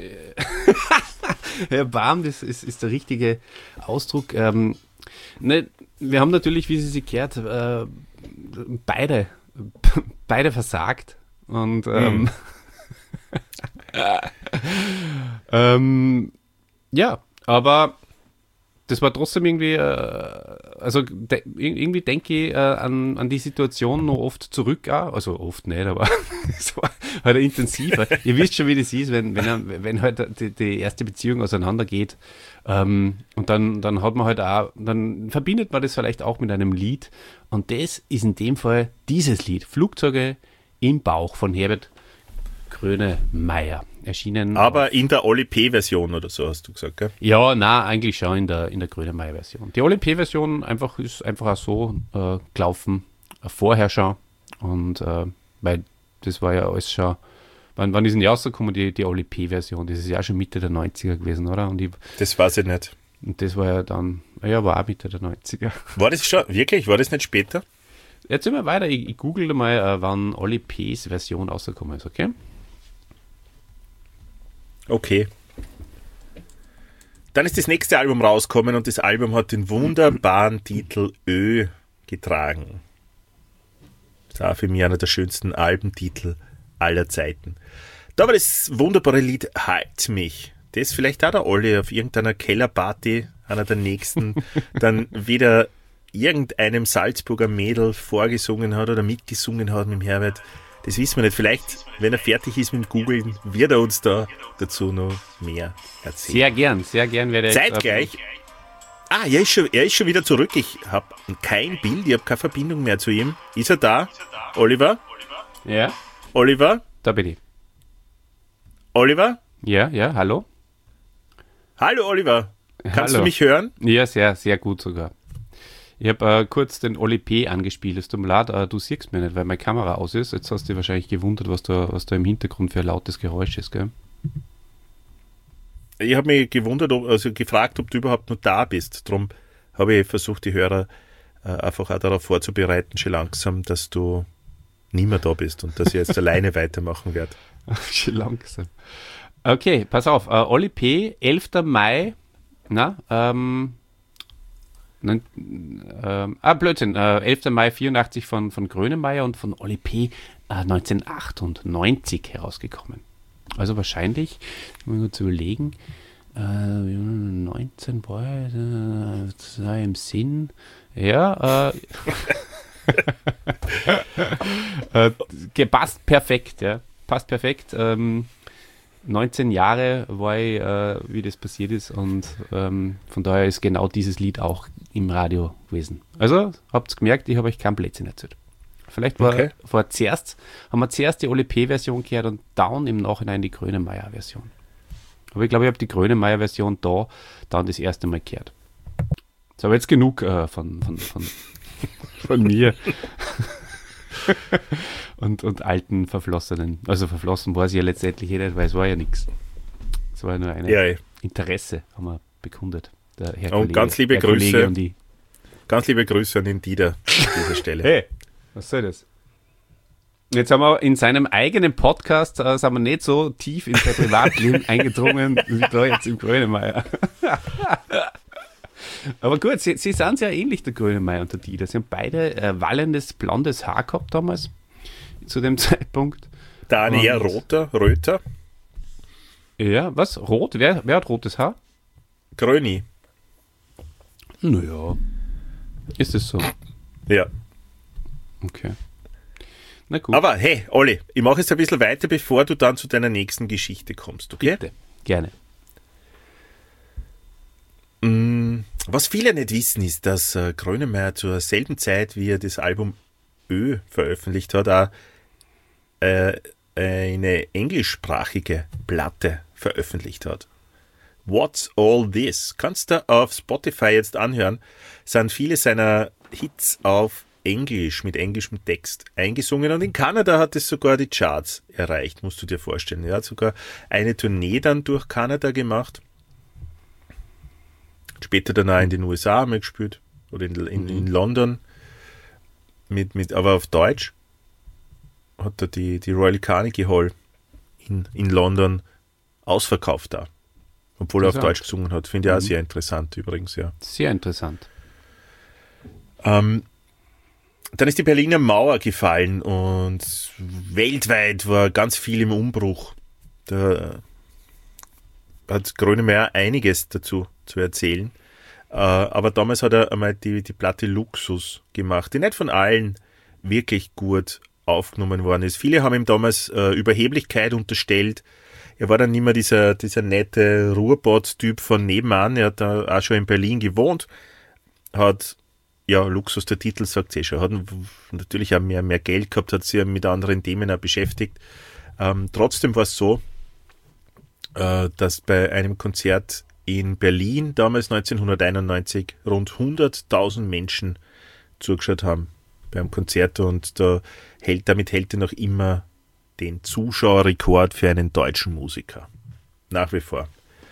äh, erbarmt ist, ist, ist der richtige Ausdruck. Ähm, ne, wir haben natürlich, wie sie sich kehrt, äh, beide, beide versagt. Und ähm, hm. ähm, ja, aber das war trotzdem irgendwie, äh, also de, irgendwie denke ich äh, an, an die Situation noch oft zurück, auch. Also oft nicht, aber es war halt intensiver. Ihr wisst schon, wie das ist, wenn, wenn, wenn halt die, die erste Beziehung auseinandergeht ähm, und dann, dann hat man halt auch, dann verbindet man das vielleicht auch mit einem Lied und das ist in dem Fall dieses Lied, Flugzeuge im Bauch von Herbert Grönemeyer. Erschienen. Aber in der Oli P-Version oder so, hast du gesagt, gell? Ja, na, eigentlich schon in der, in der Grönemeyer-Version. Die Oli P-Version einfach, ist einfach auch so äh, gelaufen, äh, vorher schon. Und äh, weil das war ja alles schon, wann, wann ist denn die rausgekommen, die, die Oli P-Version? Das ist ja schon Mitte der neunziger gewesen, oder? Und, ich, Das weiß ich nicht. und das war ja dann, ja, war auch Mitte der neunziger. War das schon, wirklich? War das nicht später? Jetzt sind wir weiter. Ich, ich google mal, äh, wann Oli P's Version rausgekommen ist, okay? Okay. Dann ist das nächste Album rausgekommen und das Album hat den wunderbaren Titel Ö getragen. Das ist auch für mich einer der schönsten Albentitel aller Zeiten. Da war das wunderbare Lied Halt mich. Das vielleicht auch der Olli auf irgendeiner Kellerparty, einer der nächsten, dann wieder irgendeinem Salzburger Mädel vorgesungen hat oder mitgesungen hat mit dem Herbert. Das wissen wir nicht. Vielleicht, wenn er fertig ist mit dem Googlen, wird er uns da dazu noch mehr erzählen. Sehr gern, sehr gern werde ich. Zeitgleich. Ah, er ist, schon, er ist schon wieder zurück. Ich habe kein Bild, ich habe keine Verbindung mehr zu ihm. Ist er da? Oliver? Ja, Oliver? da bin ich. Oliver? Ja, ja, hallo? Hallo Oliver. Kannst Hallo. du mich hören? Ja, sehr, sehr gut sogar. Ich habe äh, kurz den Oli P. angespielt. Es tut mir leid, äh, du siehst mich nicht, weil meine Kamera aus ist. Jetzt hast du dich wahrscheinlich gewundert, was da, was da im Hintergrund für ein lautes Geräusch ist, gell? Ich habe mich gewundert, ob, also gefragt, ob du überhaupt noch da bist. Darum habe ich versucht, die Hörer äh, einfach auch darauf vorzubereiten, schon langsam, dass du nicht mehr da bist und dass ich jetzt alleine weitermachen werde. Schon langsam. Okay, pass auf. Äh, Oli P., elfter Mai, na, ähm, Nein, ähm, ah, Blödsinn. Äh, elfter Mai vierundachtzig von, von Grönemeyer und von Oli P. Äh, neunzehnhundertachtundneunzig herausgekommen. Also wahrscheinlich, mal kurz überlegen, äh, neunzehn, boah, äh, sei im Sinn, ja, äh, äh, gepasst perfekt, ja, passt perfekt. Ähm, neunzehn Jahre war ich, äh, wie das passiert ist und ähm, von daher ist genau dieses Lied auch im Radio gewesen. Also, habt ihr gemerkt, ich habe euch kein Blödsinn erzählt. Vielleicht war Okay. vor zuerst, haben wir zuerst die Oli P-Version gehört und dann im Nachhinein die Grönemeyer-Version. Aber ich glaube, ich habe die Grönemeyer-Version da dann das erste Mal gehört. So, aber jetzt genug äh, von, von, von, von mir und, und alten Verflossenen. Also verflossen war sie ja letztendlich eh nicht, weil es war ja nichts. Es war ja nur ein Ja, ey. Interesse, haben wir bekundet. Der Herr Und Kollege, ganz liebe Herr Kollege Grüße. und ich. Ganz liebe Grüße an den Dieter an dieser Stelle. Hey, was soll das? Jetzt haben wir in seinem eigenen Podcast, äh, sind wir nicht so tief in sein Privatleben eingedrungen, wie da jetzt im Grönemeyer. Aber gut, sie, sie sind sehr ähnlich, der Grönemeyer und der Dieter. Sie haben beide äh, wallendes, blondes Haar gehabt damals, zu dem Zeitpunkt. Der eine eher Und- roter, röter, Ja, was? Rot? Wer, wer hat rotes Haar? Gröni. Naja. Ist es so? Ja. Okay. Na gut. Aber hey, Olli, ich mache jetzt ein bisschen weiter, bevor du dann zu deiner nächsten Geschichte kommst, okay? Bitte. Gerne. Mm, Was viele nicht wissen, ist, dass äh, Grönemeyer zur selben Zeit, wie er das Album Ö veröffentlicht hat, auch äh, eine englischsprachige Platte veröffentlicht hat. What's All This? Kannst du auf Spotify jetzt anhören, sind viele seiner Hits auf Englisch, mit englischem Text eingesungen und in Kanada hat es sogar die Charts erreicht, musst du dir vorstellen. Er hat sogar eine Tournee dann durch Kanada gemacht. Später dann auch in den U S A mal gespielt oder in, in, in London, mit, mit, aber auf Deutsch hat er die, die Royal Carnegie Hall in, in London ausverkauft da. Obwohl er auf Interessant. Deutsch gesungen hat. Finde ich auch sehr interessant übrigens, ja. Sehr interessant. Ähm, dann ist die Berliner Mauer gefallen und weltweit war ganz viel im Umbruch. Da hat Grönemeyer einiges dazu zu erzählen. Äh, aber damals hat er einmal die, die Platte Luxus gemacht, die nicht von allen wirklich gut aufgenommen worden ist. Viele haben ihm damals äh, Überheblichkeit unterstellt. Er war dann nicht mehr dieser, dieser nette Ruhrpott-Typ von nebenan. Er hat da auch schon in Berlin gewohnt, hat, ja, Luxus, der Titel sagt es eh schon, hat natürlich auch mehr, mehr Geld gehabt, hat sich mit anderen Themen auch beschäftigt. Ähm, trotzdem war es so, äh, dass bei einem Konzert in Berlin, damals neunzehnhunderteinundneunzig, rund hunderttausend Menschen zugeschaut haben beim Konzert und da hält, damit hält er noch immer den Zuschauerrekord für einen deutschen Musiker. Nach wie vor.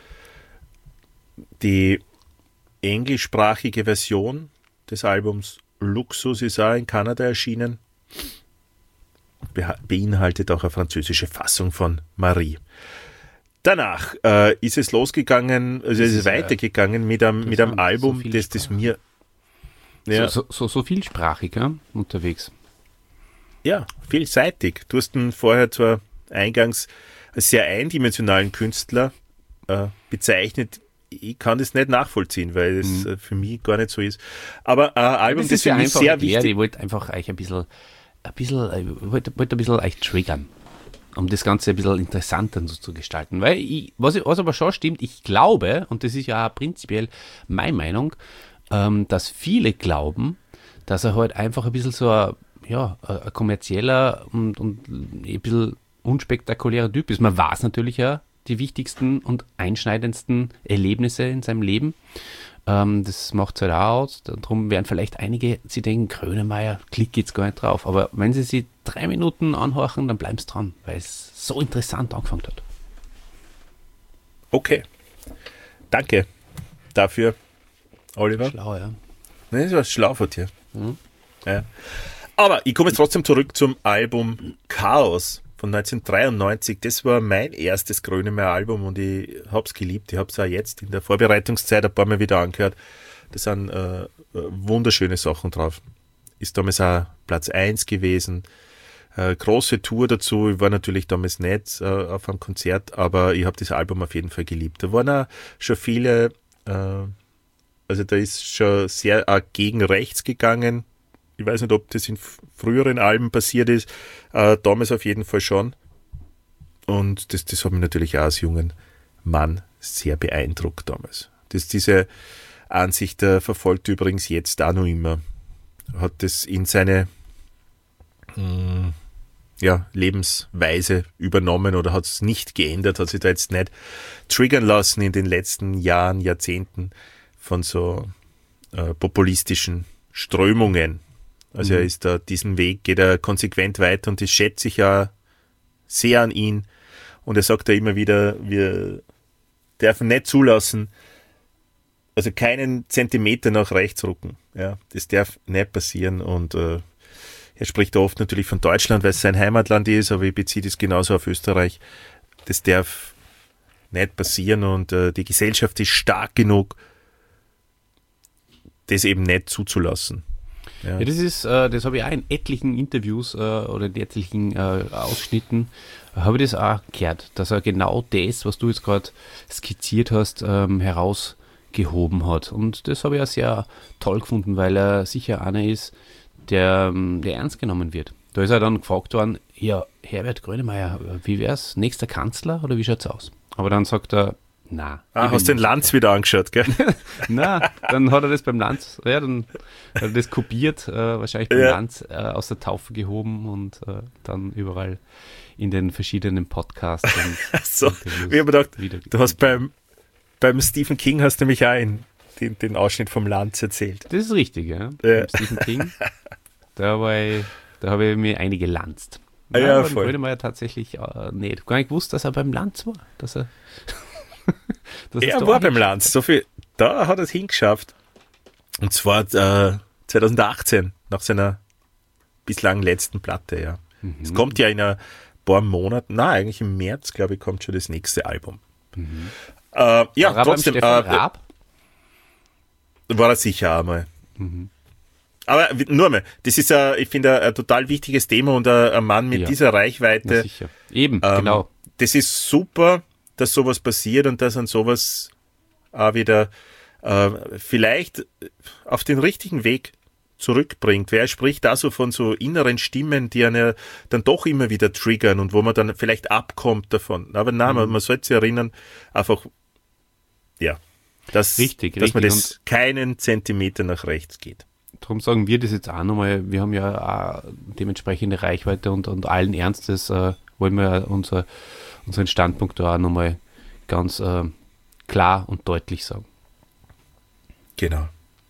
Die englischsprachige Version des Albums Luxus ist auch in Kanada erschienen. Beha- beinhaltet auch eine französische Fassung von Marie. Danach äh, ist es losgegangen, also es ist ist, äh, weitergegangen mit einem, mit einem interessant, Album, so viel das, das Sprache. mir ja, So, so, so, so vielsprachig, ja, unterwegs. ja, vielseitig. Du hast ihn vorher zwar eingangs als sehr eindimensionalen Künstler äh, bezeichnet. Ich kann das nicht nachvollziehen, weil es Mhm. äh, für mich gar nicht so ist. Aber ein Album, Das das, ist ja für mich einfach sehr erklärt, wichtig ich wollte einfach euch ein bisschen, ein bisschen, ich wollte, wollte ein bisschen euch triggern, um das Ganze ein bisschen interessanter so zu gestalten. Weil, ich, was, ich- was aber schon stimmt, ich glaube, und das ist ja auch prinzipiell meine Meinung, ähm, dass viele glauben, dass er halt einfach ein bisschen so ein, ja, ein kommerzieller und, und ein bisschen unspektakulärer Typ ist. Man weiß natürlich ja die wichtigsten und einschneidendsten Erlebnisse in seinem Leben. Ähm, das macht es halt auch aus. Darum werden vielleicht einige sie denken, Grönemeyer, klick jetzt gar nicht drauf. Aber wenn sie sie drei Minuten anhorchen, dann bleiben sie dran, weil es so interessant angefangen hat. Okay. Danke dafür, Oliver. Schlau, ja. Das war schlau von dir. Mhm. Ja. Aber ich komme jetzt trotzdem zurück zum Album Chaos von neunzehnhundertdreiundneunzig. Das war mein erstes Grönemeyer-Album und ich habe es geliebt. Ich habe es auch jetzt in der Vorbereitungszeit ein paar Mal wieder angehört. Da sind äh, äh, wunderschöne Sachen drauf. Ist damals auch Platz eins gewesen. Äh, große Tour dazu. Ich war natürlich damals nicht äh, auf einem Konzert, aber ich habe das Album auf jeden Fall geliebt. Da waren auch schon viele, äh, also da ist schon sehr äh, gegen rechts gegangen. Ich weiß nicht, ob das in f- früheren Alben passiert ist. Äh, damals auf jeden Fall schon. Und das, das hat mich natürlich auch als jungen Mann sehr beeindruckt damals. Das, diese Ansicht äh, verfolgt übrigens jetzt auch noch immer. Hat das in seine mh, ja, Lebensweise übernommen oder hat es nicht geändert, hat sich da jetzt nicht triggern lassen in den letzten Jahren, Jahrzehnten von so äh, populistischen Strömungen. Also Mhm. er ist da diesen Weg, geht er konsequent weiter und das schätze ich ja sehr an ihn. Und er sagt ja immer wieder, wir dürfen nicht zulassen, also keinen Zentimeter nach rechts rücken. Ja, das darf nicht passieren. Und äh, er spricht oft natürlich von Deutschland, weil es sein Heimatland ist, aber ich beziehe das genauso auf Österreich. Das darf nicht passieren und äh, die Gesellschaft ist stark genug, das eben nicht zuzulassen. Ja. Ja, das ist, äh, das habe ich auch in etlichen Interviews äh, oder in etlichen äh, Ausschnitten, äh, habe ich das auch gehört, dass er genau das, was du jetzt gerade skizziert hast, ähm, herausgehoben hat. Und das habe ich auch sehr toll gefunden, weil er sicher einer ist, der, ähm, der ernst genommen wird. Da ist er dann gefragt worden, ja, Herbert Grönemeyer, wie wär's, nächster Kanzler oder wie schaut's aus? Aber dann sagt er, na. Ah, hast du den Lanz wieder angeschaut, gell? Na, dann hat er das beim Lanz, ja, dann hat er das kopiert, äh, wahrscheinlich beim Ja. Lanz äh, aus der Taufe gehoben und äh, dann überall in den verschiedenen Podcasts und So, Interviews ich habe gedacht, wieder- du hast beim, beim Stephen King hast du mich auch in den, den Ausschnitt vom Lanz erzählt. Das ist richtig, ja. Ja. Beim Stephen King, da, war ich, da habe ich mir einige gelanzt. Ah, Nein, ja, aber voll. Grönemeyer tatsächlich äh, nicht. Ich habe gar nicht gewusst, dass er beim Lanz war. Dass er, dass es Er da war auch beim hingeschafft Lanz, so viel, da hat er es hingeschafft. Und zwar äh, zwanzig achtzehn, nach seiner bislang letzten Platte, ja. Mhm. Es kommt ja in ein paar Monaten, na eigentlich im März, glaube ich, kommt schon das nächste Album. Mhm. Äh, ja, War er beim trotzdem, Stefan äh, Raab? war er sicher einmal. Mhm. Aber w- nur mal, das ist, ein, ich finde, ein, ein total wichtiges Thema und ein, ein Mann mit Ja. dieser Na, Reichweite. sicher. Eben, Ähm, genau. Das ist super, dass sowas passiert und dass an sowas auch wieder äh, vielleicht auf den richtigen Weg zurückbringt. Wer spricht da so von so inneren Stimmen, die einen ja dann doch immer wieder triggern und wo man dann vielleicht abkommt davon. Aber nein, Mhm. man, man sollte sich erinnern, einfach, ja, dass, Richtig, dass man richtig. das keinen Zentimeter nach rechts geht. Darum sagen wir das jetzt auch nochmal. Wir haben ja auch dementsprechende Reichweite und, und allen Ernstes äh, wollen wir unser, unseren Standpunkt da auch nochmal ganz äh, klar und deutlich sagen. Genau.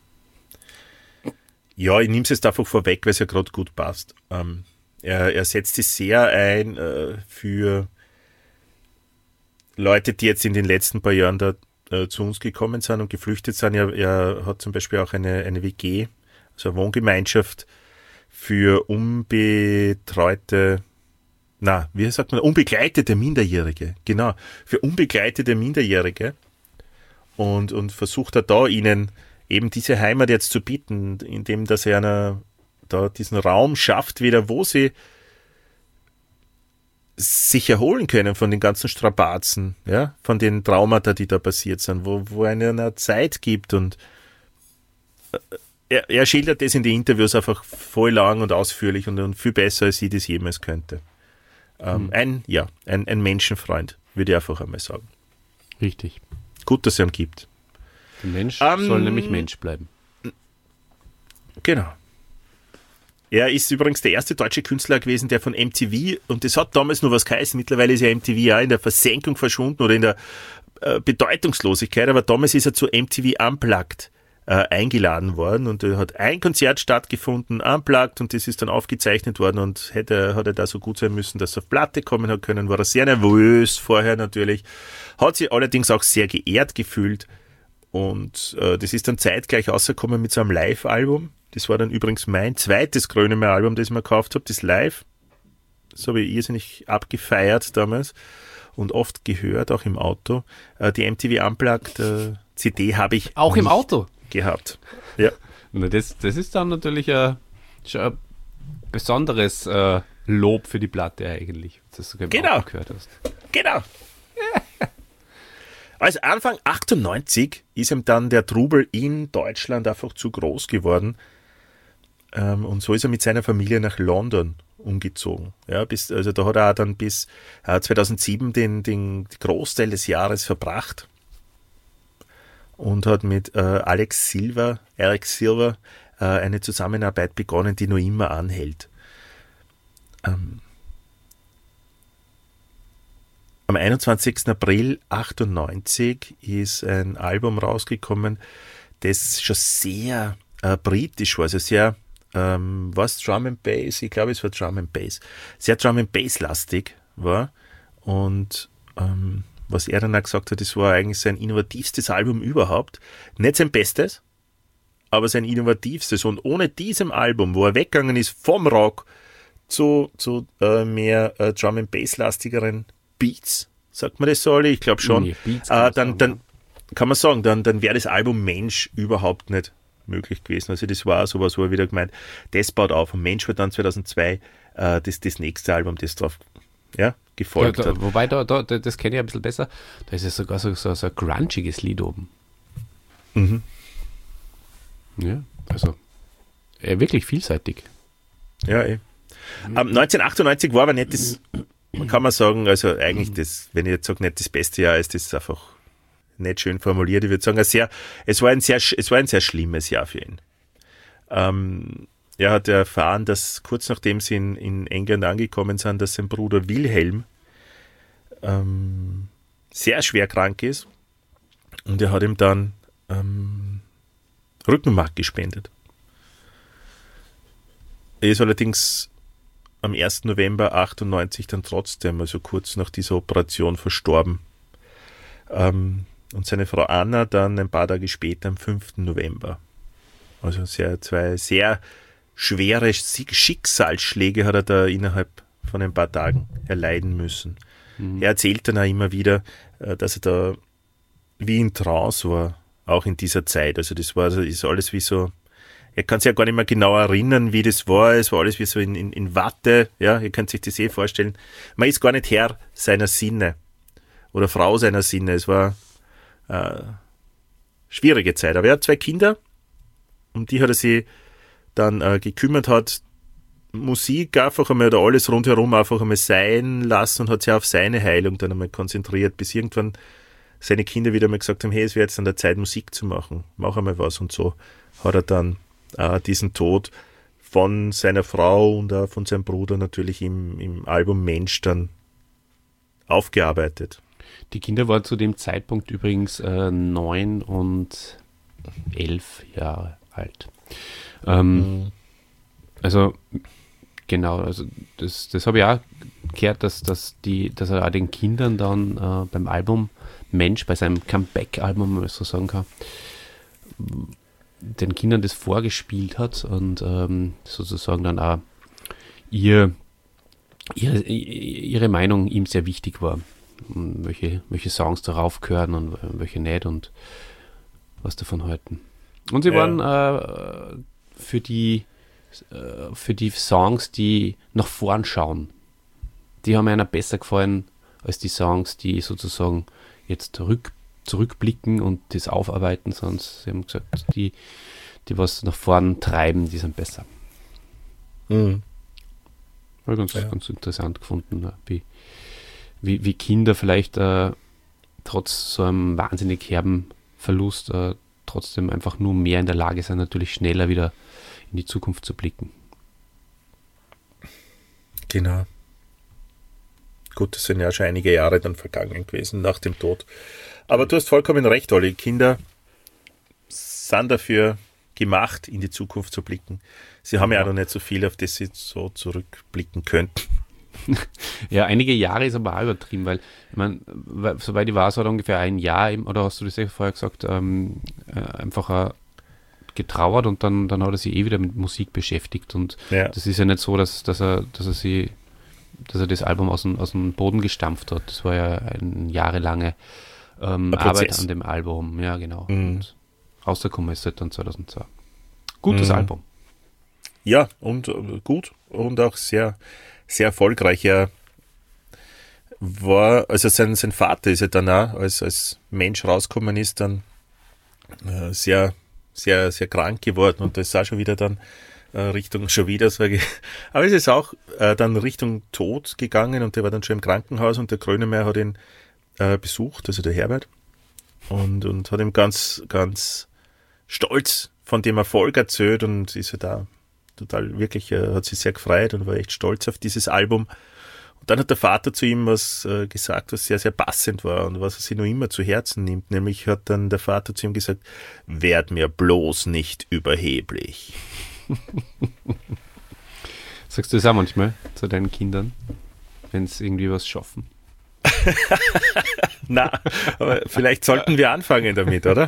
Ja, ich nehme es jetzt einfach vorweg, weil es ja gerade gut passt. Ähm, er, er setzt sich sehr ein äh, für Leute, die jetzt in den letzten paar Jahren da äh, zu uns gekommen sind und geflüchtet sind. Er, er hat zum Beispiel auch eine, eine W G, also eine Wohngemeinschaft für unbetreute, na, wie sagt man, unbegleitete Minderjährige, genau, für unbegleitete Minderjährige und, und versucht er da ihnen eben diese Heimat jetzt zu bieten, indem dass er einer da diesen Raum schafft wieder, wo sie sich erholen können von den ganzen Strapazen, ja, von den Traumata, die da passiert sind, wo, wo einer eine Zeit gibt und er, er schildert das in den Interviews einfach voll lang und ausführlich und, und viel besser, als ich das jemals könnte. Ähm, Mhm. Ein, ja, ein, ein Menschenfreund, würde ich einfach einmal sagen. Richtig. Gut, dass es ihn gibt. Der Mensch Ähm, soll nämlich Mensch bleiben. Genau. Er ist übrigens der erste deutsche Künstler gewesen, der von M T V, und das hat damals nur was geheißen, mittlerweile ist ja M T V ja in der Versenkung verschwunden oder in der äh, Bedeutungslosigkeit, aber damals ist er zu M T V Unplugged äh, eingeladen worden und er hat ein Konzert stattgefunden, Unplugged, und das ist dann aufgezeichnet worden und hätte, hat er da so gut sein müssen, dass er auf Platte kommen hat können, war er sehr nervös vorher natürlich, hat sich allerdings auch sehr geehrt gefühlt und äh, das ist dann zeitgleich rausgekommen mit so einem Live-Album. Das war dann übrigens mein zweites Grönemeyer-Album, das ich mir gekauft habe, das Live. Das habe ich irrsinnig abgefeiert damals und oft gehört, auch im Auto. Äh, die M T V Unplugged äh, C D habe ich Auch im nicht Auto. gehabt. Ja. Na, das, das ist dann natürlich ein, schon ein besonderes äh, Lob für die Platte eigentlich, dass du Genau. gehört hast. Genau. Also Anfang achtundneunzig ist ihm dann der Trubel in Deutschland einfach zu groß geworden. Ähm, und so ist er mit seiner Familie nach London umgezogen. Ja, bis, also da hat er auch dann bis äh, zweitausendsieben den, den Großteil des Jahres verbracht und hat mit äh, Alex Silver, Alex Silver äh, eine Zusammenarbeit begonnen, die noch immer anhält. Ähm, Am einundzwanzigsten April achtundneunzig ist ein Album rausgekommen, das schon sehr äh, britisch war, also sehr, ähm, was, Drum and Bass? Ich glaube, es war Drum and Bass. Sehr Drum and Bass-lastig war und ähm, was er dann auch gesagt hat, das war eigentlich sein innovativstes Album überhaupt. Nicht sein bestes, aber sein innovativstes. Und ohne diesem Album, wo er weggegangen ist vom Rock zu, zu äh, mehr äh, Drum and Bass-lastigeren Beats, sagt man das so alle? Ich glaube schon. Nee, Beats äh, kann man dann, sagen, dann ja. kann man sagen, dann, dann wäre das Album Mensch überhaupt nicht möglich gewesen. Also das war sowas, wo er wieder gemeint, das baut auf. Und Mensch war dann zweitausendzwei äh, das, das nächste Album, das drauf ja, gefolgt Ja, da, hat. wobei, da, da, das kenne ich ein bisschen besser, da ist ja sogar so, so, so ein grungiges Lied oben. Mhm. Ja, also äh, wirklich vielseitig. Ja, eh. Ähm, neunzehnhundertachtundneunzig war aber nicht das, kann man sagen, also eigentlich das, wenn ich jetzt sage, nicht das beste Jahr, ist das einfach nicht schön formuliert. Ich würde sagen, ein sehr, es war ein sehr, es war ein sehr schlimmes Jahr für ihn. Ähm, er hat erfahren, dass kurz nachdem sie in, in England angekommen sind, dass sein Bruder Wilhelm ähm, sehr schwer krank ist und er hat ihm dann ähm, Rückenmark gespendet. Er ist allerdings am ersten November achtundneunzig dann trotzdem, also kurz nach dieser Operation, verstorben. Ähm, und seine Frau Anna dann ein paar Tage später, am fünften November. Also sehr, zwei sehr schwere Schicksalsschläge hat er da innerhalb von ein paar Tagen erleiden müssen. Mhm. Er erzählt dann auch immer wieder, dass er da wie in Trance war, auch in dieser Zeit. Also das war, das ist alles wie so, er kann sich ja gar nicht mehr genau erinnern, wie das war. Es war alles wie so in, in, in Watte. Ja, ihr könnt sich das eh vorstellen. Man ist gar nicht Herr seiner Sinne oder Frau seiner Sinne. Es war äh, schwierige Zeit. Aber er hat zwei Kinder, um die hat er sich dann äh, gekümmert, hat Musik einfach einmal oder alles rundherum einfach einmal sein lassen und hat sich auf seine Heilung dann einmal konzentriert, bis irgendwann seine Kinder wieder mal gesagt haben, hey, es wäre jetzt an der Zeit, Musik zu machen. Mach einmal was. Und so hat er dann äh, diesen Tod von seiner Frau und auch von seinem Bruder natürlich im, im Album Mensch dann aufgearbeitet. Die Kinder waren zu dem Zeitpunkt übrigens äh, neun und elf Jahre alt. Ähm, mhm. Also genau, also das, das habe ich auch gehört, dass, dass, die, dass er auch den Kindern dann äh, beim Album Mensch, bei seinem Comeback-Album, wenn man so sagen kann, den Kindern das vorgespielt hat und ähm, sozusagen dann auch ihr, ihre, ihre Meinung ihm sehr wichtig war. Welche, welche Songs darauf gehören und welche nicht und was davon halten. Und sie ja. waren äh, für die äh, für die Songs, die nach vorn schauen, die haben einer besser gefallen als die Songs, die sozusagen jetzt rück, zurückblicken und das aufarbeiten, sonst sie haben gesagt, die, die was nach vorn treiben, die sind besser. Mhm. War ganz, ja. ganz interessant gefunden, wie Wie, wie Kinder vielleicht äh, trotz so einem wahnsinnig herben Verlust äh, trotzdem einfach nur mehr in der Lage sind, natürlich schneller wieder in die Zukunft zu blicken. Genau. Gut, das sind ja schon einige Jahre dann vergangen gewesen nach dem Tod. Aber du hast vollkommen recht, Olli. Kinder sind dafür gemacht, in die Zukunft zu blicken. Sie haben ja, ja auch noch nicht so viel, auf das sie so zurückblicken könnten. Ja, einige Jahre ist aber auch übertrieben, weil, ich meine, soweit ich weiß, hat er ungefähr ein Jahr, eben, oder hast du das ja vorher gesagt, ähm, äh, einfach äh, getrauert und dann, dann hat er sich eh wieder mit Musik beschäftigt und ja. Das ist ja nicht so, dass, dass er, dass er sie, dass er das Album aus dem, aus dem Boden gestampft hat. Das war ja eine jahrelange ähm, Arbeit an dem Album, ja genau. Mhm. Und rausgekommen ist es dann zweitausendzwei. Gutes mhm. Album. Ja, und äh, gut und auch sehr, sehr erfolgreich. Er war, also sein, sein Vater ist ja dann auch als, als Mensch rausgekommen ist, dann äh, sehr, sehr, sehr krank geworden und das ist auch schon wieder dann äh, Richtung, schon wieder sage ich, aber es ist auch äh, dann Richtung Tod gegangen und der war dann schon im Krankenhaus und der Grönemeyer hat ihn äh, besucht, also der Herbert, und, und hat ihm ganz, ganz stolz von dem Erfolg erzählt und ist ja da total wirklich, äh, hat sich sehr gefreut und war echt stolz auf dieses Album. Und dann hat der Vater zu ihm was äh, gesagt, was sehr, sehr passend war und was er sich noch immer zu Herzen nimmt. Nämlich hat dann der Vater zu ihm gesagt, werd mir bloß nicht überheblich. Sagst du das auch manchmal zu deinen Kindern, wenn sie irgendwie was schaffen? Na, aber vielleicht sollten wir anfangen damit, oder?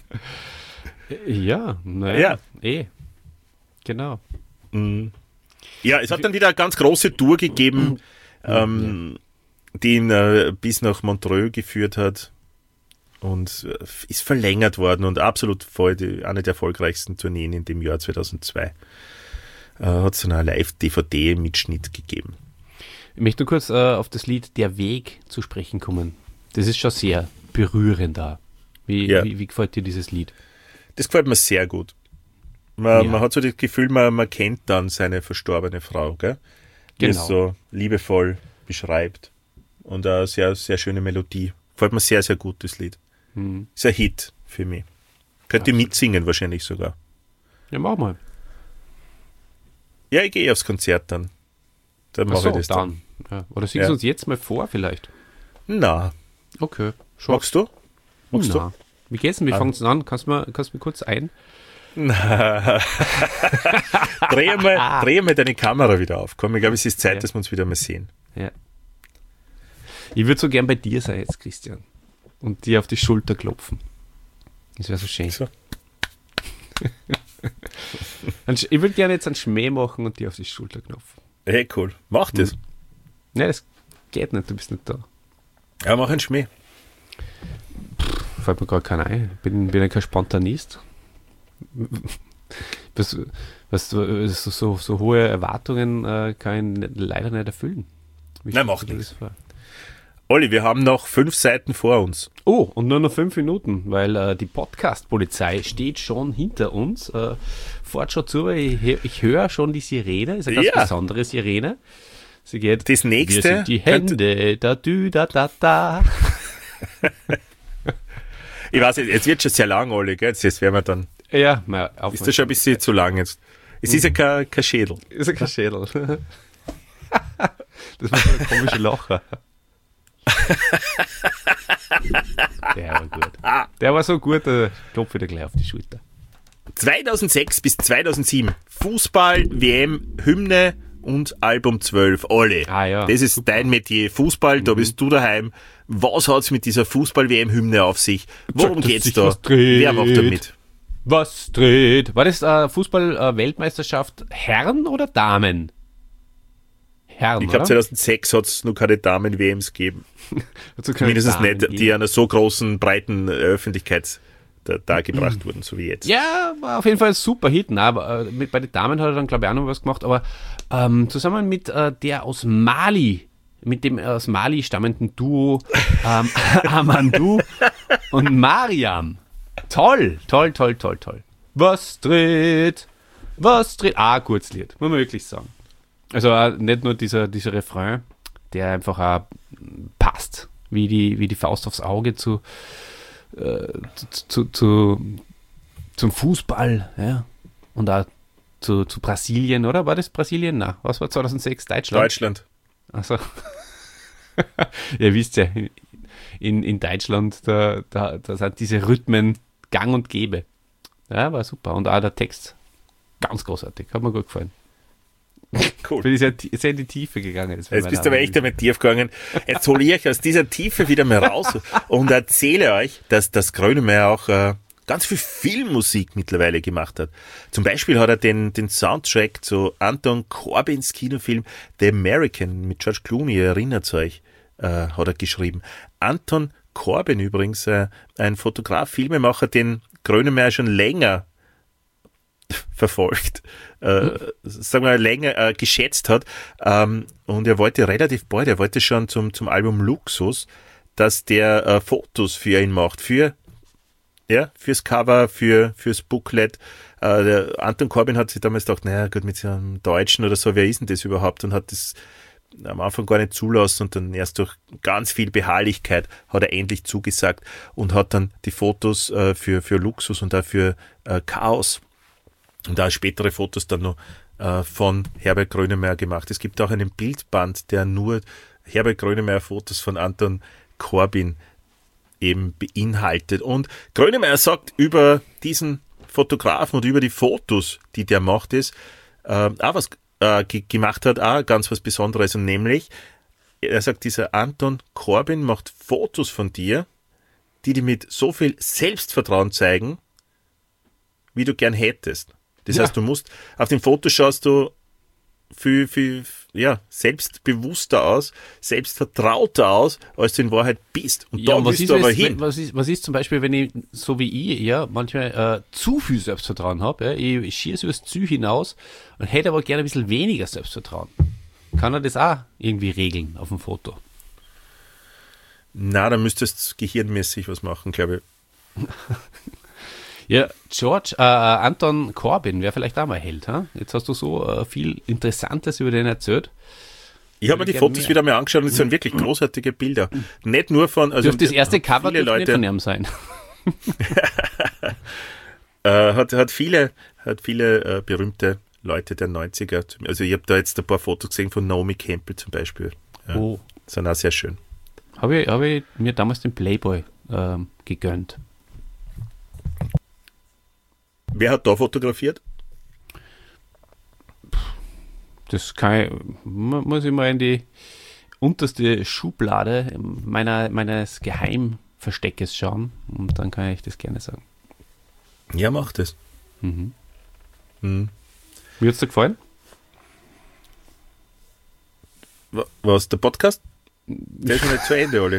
Ja, naja, ja. eh. Genau. Ja, es hat dann wieder eine ganz große Tour gegeben, ähm, ja. die ihn äh, bis nach Montreux geführt hat und äh, ist verlängert worden und absolut voll die, eine der erfolgreichsten Tourneen in dem Jahr zweitausendzwei. Äh, hat es dann einen Live-D V D-Mitschnitt gegeben. Ich möchte nur kurz äh, auf das Lied Der Weg zu sprechen kommen. Das ist schon sehr berührend da. Wie, ja. wie, wie gefällt dir dieses Lied? Das gefällt mir sehr gut. Man, ja. man hat so das Gefühl, man, man kennt dann seine verstorbene Frau, gell? Die genau. es so liebevoll beschreibt. Und eine sehr, sehr schöne Melodie. Gefällt mir sehr, sehr gut, das Lied. Mhm. Ist ein Hit für mich. Könnt ihr mitsingen wahrscheinlich sogar. Ja, mach mal. Ja, ich gehe aufs Konzert dann. Dann mache so, ich das dann. dann. Ja. Oder singst du ja. uns jetzt mal vor vielleicht? Na. Okay. Schon. Magst du? Magst Na. du? Wie geht's denn? Wie ah. fängt es an? Kannst du mir, kannst du mir kurz ein? Na. dreh, mal, dreh mal deine Kamera wieder auf. Komm, ich glaube, es ist Zeit, ja. dass wir uns wieder mal sehen. Ja. Ich würde so gern bei dir sein jetzt, Christian. Und dir auf die Schulter klopfen. Das wäre so schön. So. Ich würde gerne jetzt einen Schmäh machen und dir auf die Schulter klopfen. Hey, cool. Mach das. Hm. Nein, das geht nicht. Du bist nicht da. Ja, mach einen Schmäh. Pff, fällt mir gerade keiner ein. Ich bin, bin ja kein Spontanist. Was, was, so, so, so hohe Erwartungen äh, kann ich leider nicht erfüllen. Wie Nein, macht nichts. Olli, wir haben noch fünf Seiten vor uns. Oh, und nur noch fünf Minuten, weil äh, die Podcast-Polizei steht schon hinter uns. Äh, fährt schon zu, ich, ich höre schon die Sirene, ist eine ganz ja. besondere Sirene. Sie geht, das nächste. Wir sind die Hände, da, dü, da, da, da. Ich weiß, jetzt wird schon sehr lang, Olli, gell? Jetzt werden wir dann. Ja, mal auf. Ist das schon ein bisschen zu lang jetzt? Es ist ja kein, kein Schädel. Ist ja kein Schädel. Das war so ein komischer Lacher. Der war gut. Der war so gut, der klopft wieder gleich auf die Schulter. zweitausendsechs bis zweitausendsieben Fußball, W M, Hymne und Album zwölf. Olli, ah, ja, das ist super. dein Metier. Fußball, da mhm. bist du daheim. Was hat's mit dieser Fußball-W M-Hymne auf sich? Worum Sag, geht's da? Wer macht da mit? Was dreht? War das äh, Fußball-Weltmeisterschaft Herren oder Damen? Herren, Ich glaube, zweitausendsechs hat es noch keine Damen-W Ms gegeben. Zumindest nicht, die geben. Einer so großen, breiten Öffentlichkeit da, dargebracht mhm. wurden, so wie jetzt. Ja, war auf jeden Fall ein super Hit. Nein, aber, äh, mit, bei den Damen hat er dann, glaube ich, auch noch was gemacht. Aber ähm, zusammen mit äh, der aus Mali, mit dem aus Mali stammenden Duo ähm, Amandu und Mariam. Toll, toll, toll, toll, toll. Was dreht? Was dreht? Ah, Kurzlied, muss man wirklich sagen. Also äh, nicht nur dieser, dieser Refrain, der einfach auch passt, wie die, wie die Faust aufs Auge zu, äh, zu, zu, zu zum Fußball, ja, und auch zu, zu Brasilien, oder? War das Brasilien? Nein, was war zweitausendsechs? Deutschland? Deutschland. Achso. Ihr wisst ja, in, in Deutschland, da, da, da sind diese Rhythmen gang und gäbe. Ja, war super. Und auch der Text, ganz großartig, hat mir gut gefallen. Cool. Bin ich sehr, sehr in die Tiefe gegangen. Jetzt bist du aber echt einmal tief gegangen. Jetzt hole ich euch aus dieser Tiefe wieder mal raus und erzähle euch, dass das Grönemeyer auch äh, ganz viel Filmmusik mittlerweile gemacht hat. Zum Beispiel hat er den, den Soundtrack zu Anton Corbins Kinofilm The American mit George Clooney, ihr erinnert euch, äh, hat er geschrieben. Anton Corbin übrigens, äh, ein Fotograf, Filmemacher, den Grönemeyer schon länger verfolgt, äh, sagen wir länger äh, geschätzt hat. Ähm, und er wollte relativ bald, er wollte schon zum, zum Album Luxus, dass der äh, Fotos für ihn macht, für ja, fürs Cover, für fürs Booklet. Äh, der Anton Corbijn hat sich damals gedacht, naja gut, mit so einem Deutschen oder so, wer ist denn das überhaupt? Und hat das am Anfang gar nicht zulassen und dann erst durch ganz viel Beharrlichkeit hat er endlich zugesagt und hat dann die Fotos äh, für, für Luxus und auch für äh, Chaos und auch spätere Fotos dann noch äh, von Herbert Grönemeyer gemacht. Es gibt auch einen Bildband, der nur Herbert Grönemeyer Fotos von Anton Corbijn eben beinhaltet. Und Grönemeyer sagt über diesen Fotografen und über die Fotos, die der macht, ist äh, auch was äh, ge- gemacht hat, auch ganz was Besonderes. Und nämlich, er sagt, dieser Anton Corbijn macht Fotos von dir, die dir mit so viel Selbstvertrauen zeigen, wie du gern hättest. Das Ja. heißt, du musst, auf dem Foto schaust du viel, viel, ja, selbstbewusster aus, selbstvertrauter aus, als du in Wahrheit bist. Und da was willst ist, du aber jetzt- hin. Was ist, was ist zum Beispiel, wenn ich, so wie ich, ja, manchmal äh, zu viel Selbstvertrauen habe, ja, ich, ich schieße übers Ziel hinaus und hätte aber gerne ein bisschen weniger Selbstvertrauen. Kann er das auch irgendwie regeln auf dem Foto? Na, da müsstest du gehirnmäßig was machen, glaube ich. Ja, George, äh, Anton Corbijn wäre vielleicht auch mal Held, ha? Jetzt hast du so äh, viel Interessantes über den erzählt. Ich habe mir die gerne Fotos mehr. wieder mal angeschaut und es sind wirklich großartige Bilder. Nicht nur von, also Dürfte das erste Cover viele dürfte nicht Leute, von ihm sein. äh, hat, hat viele, hat viele äh, berühmte Leute der neunziger. Also ich habe da jetzt ein paar Fotos gesehen von Naomi Campbell zum Beispiel. Ja, Oh. sind auch sehr schön. Habe ich, hab ich mir damals den Playboy ähm, gegönnt. Wer hat da fotografiert? Das kann ich, mu- muss ich mal in die unterste Schublade meiner, meines Geheimversteckes schauen und dann kann ich das gerne sagen. Ja, macht es. Mhm. Hm. Wie hat es dir gefallen? Wa- Was, der Podcast? Der ist noch nicht zu Ende, Olli.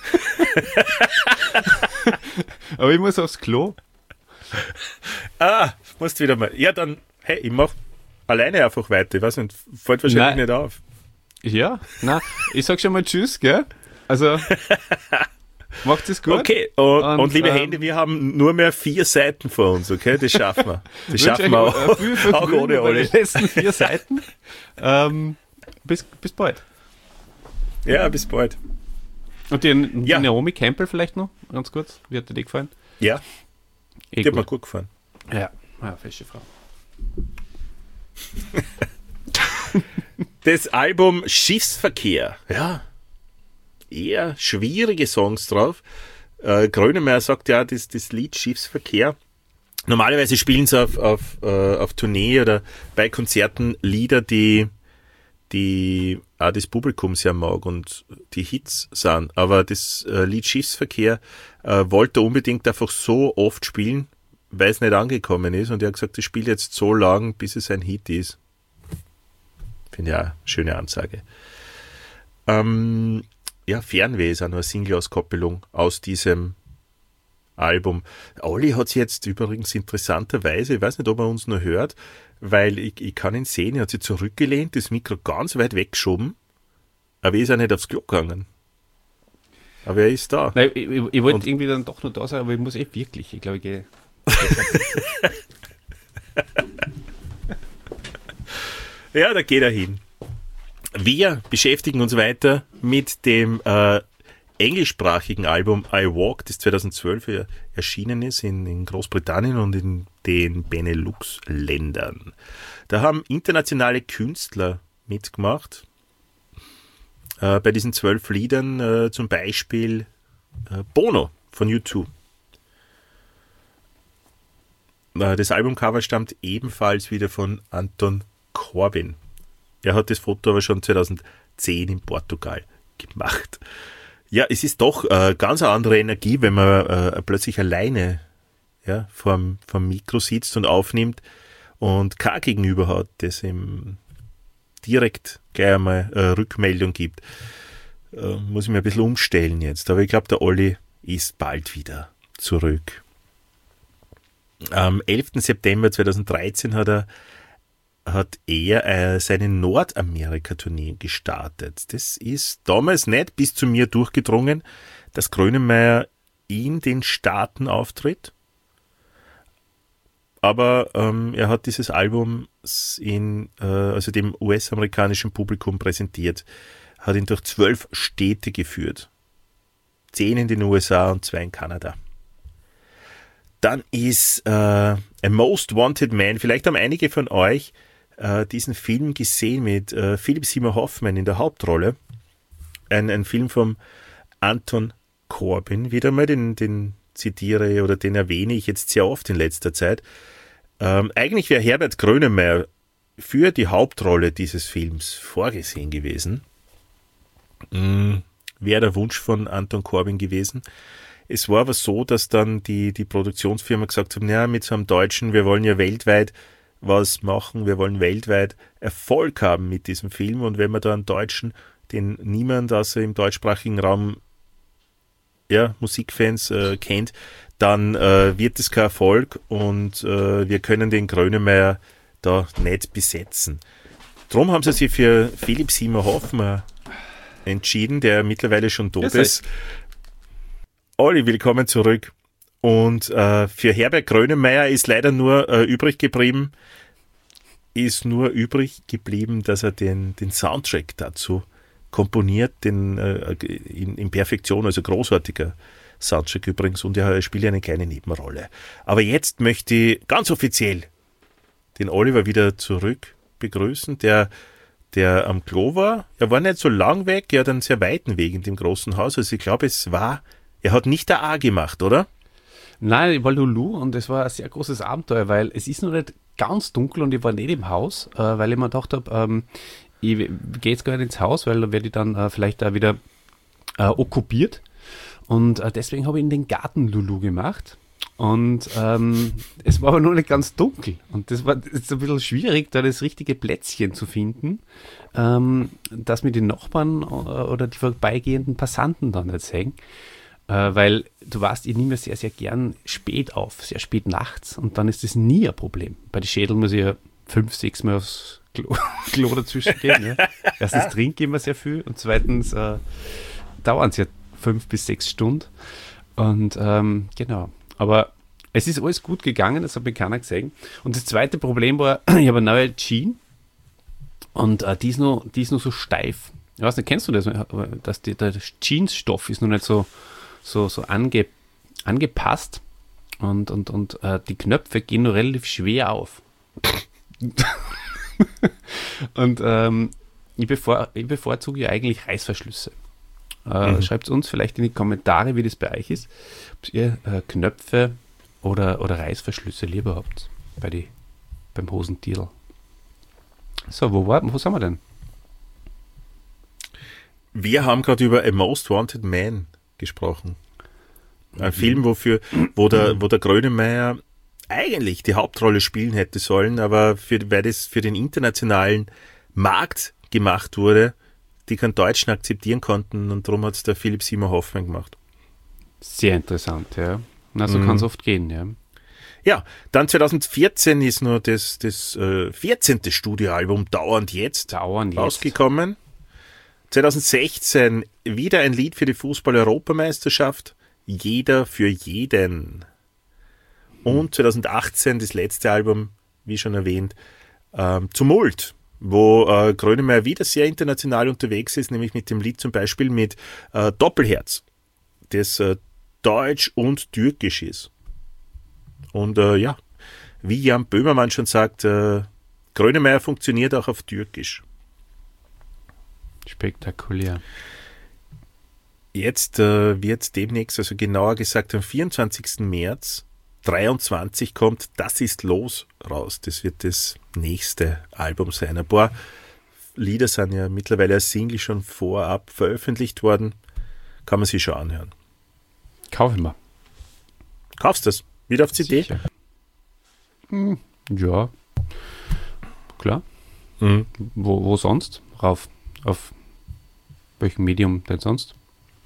Aber ich muss aufs Klo. Ah, musst wieder mal. Ja, dann, hey, ich mach alleine einfach weiter. Ich weiß nicht, fällt wahrscheinlich Nein. nicht auf. Ja, na, ich sag schon mal Tschüss, gell? Also, macht es gut. Okay, und, Und, und, liebe ähm, Hände, wir haben nur mehr vier Seiten vor uns, okay? Das schaffen wir. Das Wünsche schaffen wir euch, äh, auch, viel auch Vergnügen ohne bei Olli. den letzten vier Seiten. ähm, bis, bis bald. Ja, bis bald. Und die, die Ja. Naomi Campbell vielleicht noch, ganz kurz. Wie hat dir die gefallen? Ja, Eh die hat mir gut. gut gefallen. Ja, ja, fesche Frau. Das Album Schiffsverkehr, ja, eher schwierige Songs drauf. Äh, Grönemeyer sagt ja, das, das Lied Schiffsverkehr. Normalerweise spielen sie auf, auf, äh, auf Tournee oder bei Konzerten Lieder, die, die auch das Publikum sehr mag und die Hits sind. Aber das äh, Lied Schiffsverkehr äh, wollte er unbedingt einfach so oft spielen, weil es nicht angekommen ist. Und er hat gesagt, das spielt jetzt so lang, bis es ein Hit ist. Finde ich auch eine schöne Ansage. Ähm, ja, Fernweh ist auch noch eine Single-Auskoppelung aus diesem Album. Olli hat sich jetzt übrigens interessanterweise, ich weiß nicht, ob er uns noch hört, weil ich, ich kann ihn sehen, er hat sich zurückgelehnt, das Mikro ganz weit weggeschoben, aber er ist auch nicht aufs Klo gegangen. Aber er ist da. Nein, ich, ich, ich wollte Und- irgendwie dann doch noch da sein, aber ich muss eh wirklich. Ich glaube, ich gehe. Ja, da geht er hin. Wir beschäftigen uns weiter mit dem äh, englischsprachigen Album I Walk, das zweitausendzwölf er- erschienen ist in, in Großbritannien und in den Benelux-Ländern. Da haben internationale Künstler mitgemacht. Äh, bei diesen zwölf Liedern äh, zum Beispiel äh, Bono von U zwei. Äh, das Albumcover stammt ebenfalls wieder von Anton Corbijn. Er hat das Foto aber schon zweitausendzehn in Portugal gemacht. Ja, es ist doch äh, ganz eine andere Energie, wenn man äh, plötzlich alleine ja, vorm, vorm Mikro sitzt und aufnimmt und kein Gegenüber hat, das ihm direkt gleich einmal äh, Rückmeldung gibt. Äh, muss ich mir ein bisschen umstellen jetzt. Aber ich glaube, der Olli ist bald wieder zurück. Am elften September zweitausenddreizehn hat er, hat er äh, seine Nordamerika-Tournee gestartet. Das ist damals nicht bis zu mir durchgedrungen, dass Grönemeyer in den Staaten auftritt. Aber ähm, er hat dieses Album in, äh, also dem U S-amerikanischen Publikum präsentiert, hat ihn durch zwölf Städte geführt. Zehn in den U S A und zwei in Kanada. Dann ist äh, A Most Wanted Man, vielleicht haben einige von euch äh, diesen Film gesehen mit äh, Philip Seymour Hoffman in der Hauptrolle. Ein, ein Film von Anton Corbijn, wieder mal, den, den zitiere oder den erwähne ich jetzt sehr oft in letzter Zeit. Ähm, eigentlich wäre Herbert Grönemeyer für die Hauptrolle dieses Films vorgesehen gewesen. Mhm. Wäre der Wunsch von Anton Corbijn gewesen. Es war aber so, dass dann die, die Produktionsfirma gesagt hat, ja, mit so einem Deutschen, wir wollen ja weltweit was machen, wir wollen weltweit Erfolg haben mit diesem Film, und wenn wir da einen Deutschen, den niemand außer im deutschsprachigen Raum, ja, Musikfans äh, kennt, dann äh, wird es kein Erfolg, und äh, wir können den Grönemeyer da nicht besetzen. Drum haben sie sich für Philip Seymour Hoffman entschieden, der mittlerweile schon tot Das ist. Olli, willkommen zurück. Und äh, für Herbert Grönemeyer ist leider nur äh, übrig geblieben, ist nur übrig geblieben, dass er den, den Soundtrack dazu komponiert, den äh, in, in Perfektion, also großartiger Soundtrack übrigens, und er spielt eine kleine Nebenrolle. Aber jetzt möchte ich ganz offiziell den Oliver wieder zurück begrüßen, der der am Klo war. Er war nicht so lang weg, er hat einen sehr weiten Weg in dem großen Haus. Also ich glaube, es war, er hat nicht der A gemacht, oder? Nein, ich war Lulu, und es war ein sehr großes Abenteuer, weil es ist noch nicht ganz dunkel und ich war nicht im Haus, äh, weil ich mir gedacht habe, ähm, ich gehe jetzt gar nicht ins Haus, weil da werde ich dann äh, vielleicht auch wieder äh, okkupiert. Und äh, deswegen habe ich in den Garten Lulu gemacht. Und ähm, es war aber noch nicht ganz dunkel. Und das war jetzt ein bisschen schwierig, da das richtige Plätzchen zu finden, ähm, dass mir die Nachbarn oder die vorbeigehenden Passanten dann nicht sehen. Äh, weil du weißt, ich nehme sehr, sehr gern spät auf, sehr spät nachts. Und dann ist das nie ein Problem. Bei den Schädeln muss ich ja fünf, sechs Mal aufs Klo, Klo dazwischen gehen. Ja. Erstens trinke ich immer sehr viel, und zweitens äh, dauern es ja fünf bis sechs Stunden. Und ähm, genau. Aber es ist alles gut gegangen, das hat mir keiner gesehen. Und das zweite Problem war, ich habe eine neue Jeans, und äh, die, ist noch, die ist noch so steif. Ich weiß nicht, kennst du das? Dass die, der Jeansstoff ist noch nicht so, so, so ange, angepasst, und, und, und äh, die Knöpfe gehen noch relativ schwer auf. Und ähm, ich, bevor, ich bevorzuge ja eigentlich Reißverschlüsse. Äh, mhm. Schreibt uns vielleicht in die Kommentare, wie das bei euch ist, ob ihr äh, Knöpfe oder, oder Reißverschlüsse lieber habt bei die, beim Hosentitel. So, wo, war, wo sind wir denn? Wir haben gerade über A Most Wanted Man gesprochen. Ein mhm. Film, wofür, wo der, wo der Grönemeyer eigentlich die Hauptrolle spielen hätte sollen, aber für, weil das für den internationalen Markt gemacht wurde, die keinen Deutschen akzeptieren konnten, und darum hat es der Philip Seymour Hoffman gemacht. Sehr interessant, ja. Na, so Mhm. kann es oft gehen, ja. Ja, dann zweitausendvierzehn ist nur das, das äh, vierzehnte Studioalbum Dauernd Jetzt Dauern jetzt. rausgekommen. zweitausendsechzehn wieder ein Lied für die Fußball-Europameisterschaft, Jeder für jeden. Und zweitausendachtzehn das letzte Album, wie schon erwähnt, ähm, Tumult, wo äh, Grönemeyer wieder sehr international unterwegs ist, nämlich mit dem Lied zum Beispiel mit äh, Doppelherz, das äh, Deutsch und Türkisch ist. Und äh, ja, wie Jan Böhmermann schon sagt, äh, Grönemeyer funktioniert auch auf Türkisch. Spektakulär. Jetzt äh, wird demnächst, also genauer gesagt am vierundzwanzigsten März dreiundzwanzig kommt Das ist los raus. Das wird das nächste Album sein. Ein paar Lieder sind ja mittlerweile als Single schon vorab veröffentlicht worden. Kann man sich schon anhören. Kaufen wir. Kaufst du das? Wieder auf C D? Sicher. Hm, ja. Klar. Mhm. Wo, wo sonst? Rauf. Auf welchem Medium denn sonst?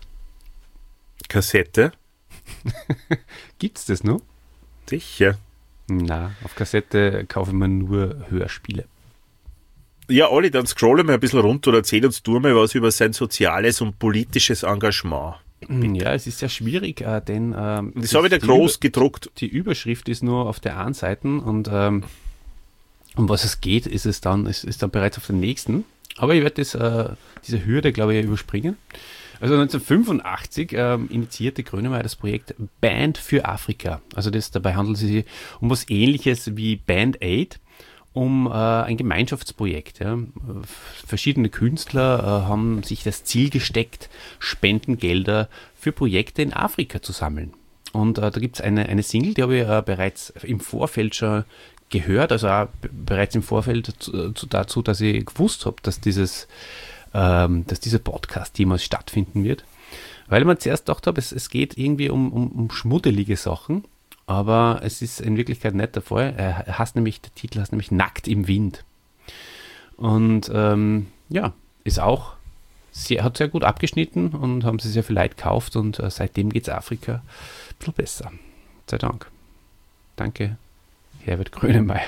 Kassette? Gibt's das noch? Sicher. Na, auf Kassette kaufe ich mir nur Hörspiele. Ja, Olli, dann scrollen wir ein bisschen runter oder erzähl uns du mal was über sein soziales und politisches Engagement. Ja, es ist sehr schwierig, äh, denn ähm, das habe ich da groß Über- gedruckt. Die Überschrift ist nur auf der einen Seite und ähm, um was es geht, ist es dann, ist, ist dann bereits auf der nächsten. Aber ich werde das, äh, diese Hürde, glaube ich, überspringen. Also neunzehnhundertfünfundachtzig ähm, initiierte Grönemeyer das Projekt Band für Afrika. Also das, dabei handelt es sich um was Ähnliches wie Band Aid, um äh, ein Gemeinschaftsprojekt. Ja. Verschiedene Künstler äh, haben sich das Ziel gesteckt, Spendengelder für Projekte in Afrika zu sammeln. Und äh, da gibt es eine, eine Single, die habe ich äh, bereits im Vorfeld schon gehört, also auch b- bereits im Vorfeld zu, zu, dazu, dass ich gewusst habe, dass dieses ähm, dass dieser Podcast jemals stattfinden wird. Weil man zuerst gedacht habe, es, es geht irgendwie um, um, um schmuddelige Sachen, aber es ist in Wirklichkeit nicht der Fall. Er heißt nämlich, der Titel heißt nämlich Nackt im Wind. Und ähm, ja, ist auch sehr, hat sehr gut abgeschnitten und haben sie sehr viel Leid gekauft und äh, seitdem geht es Afrika ein bisschen besser. Sei Dank. Danke, Herbert Grönemeyer.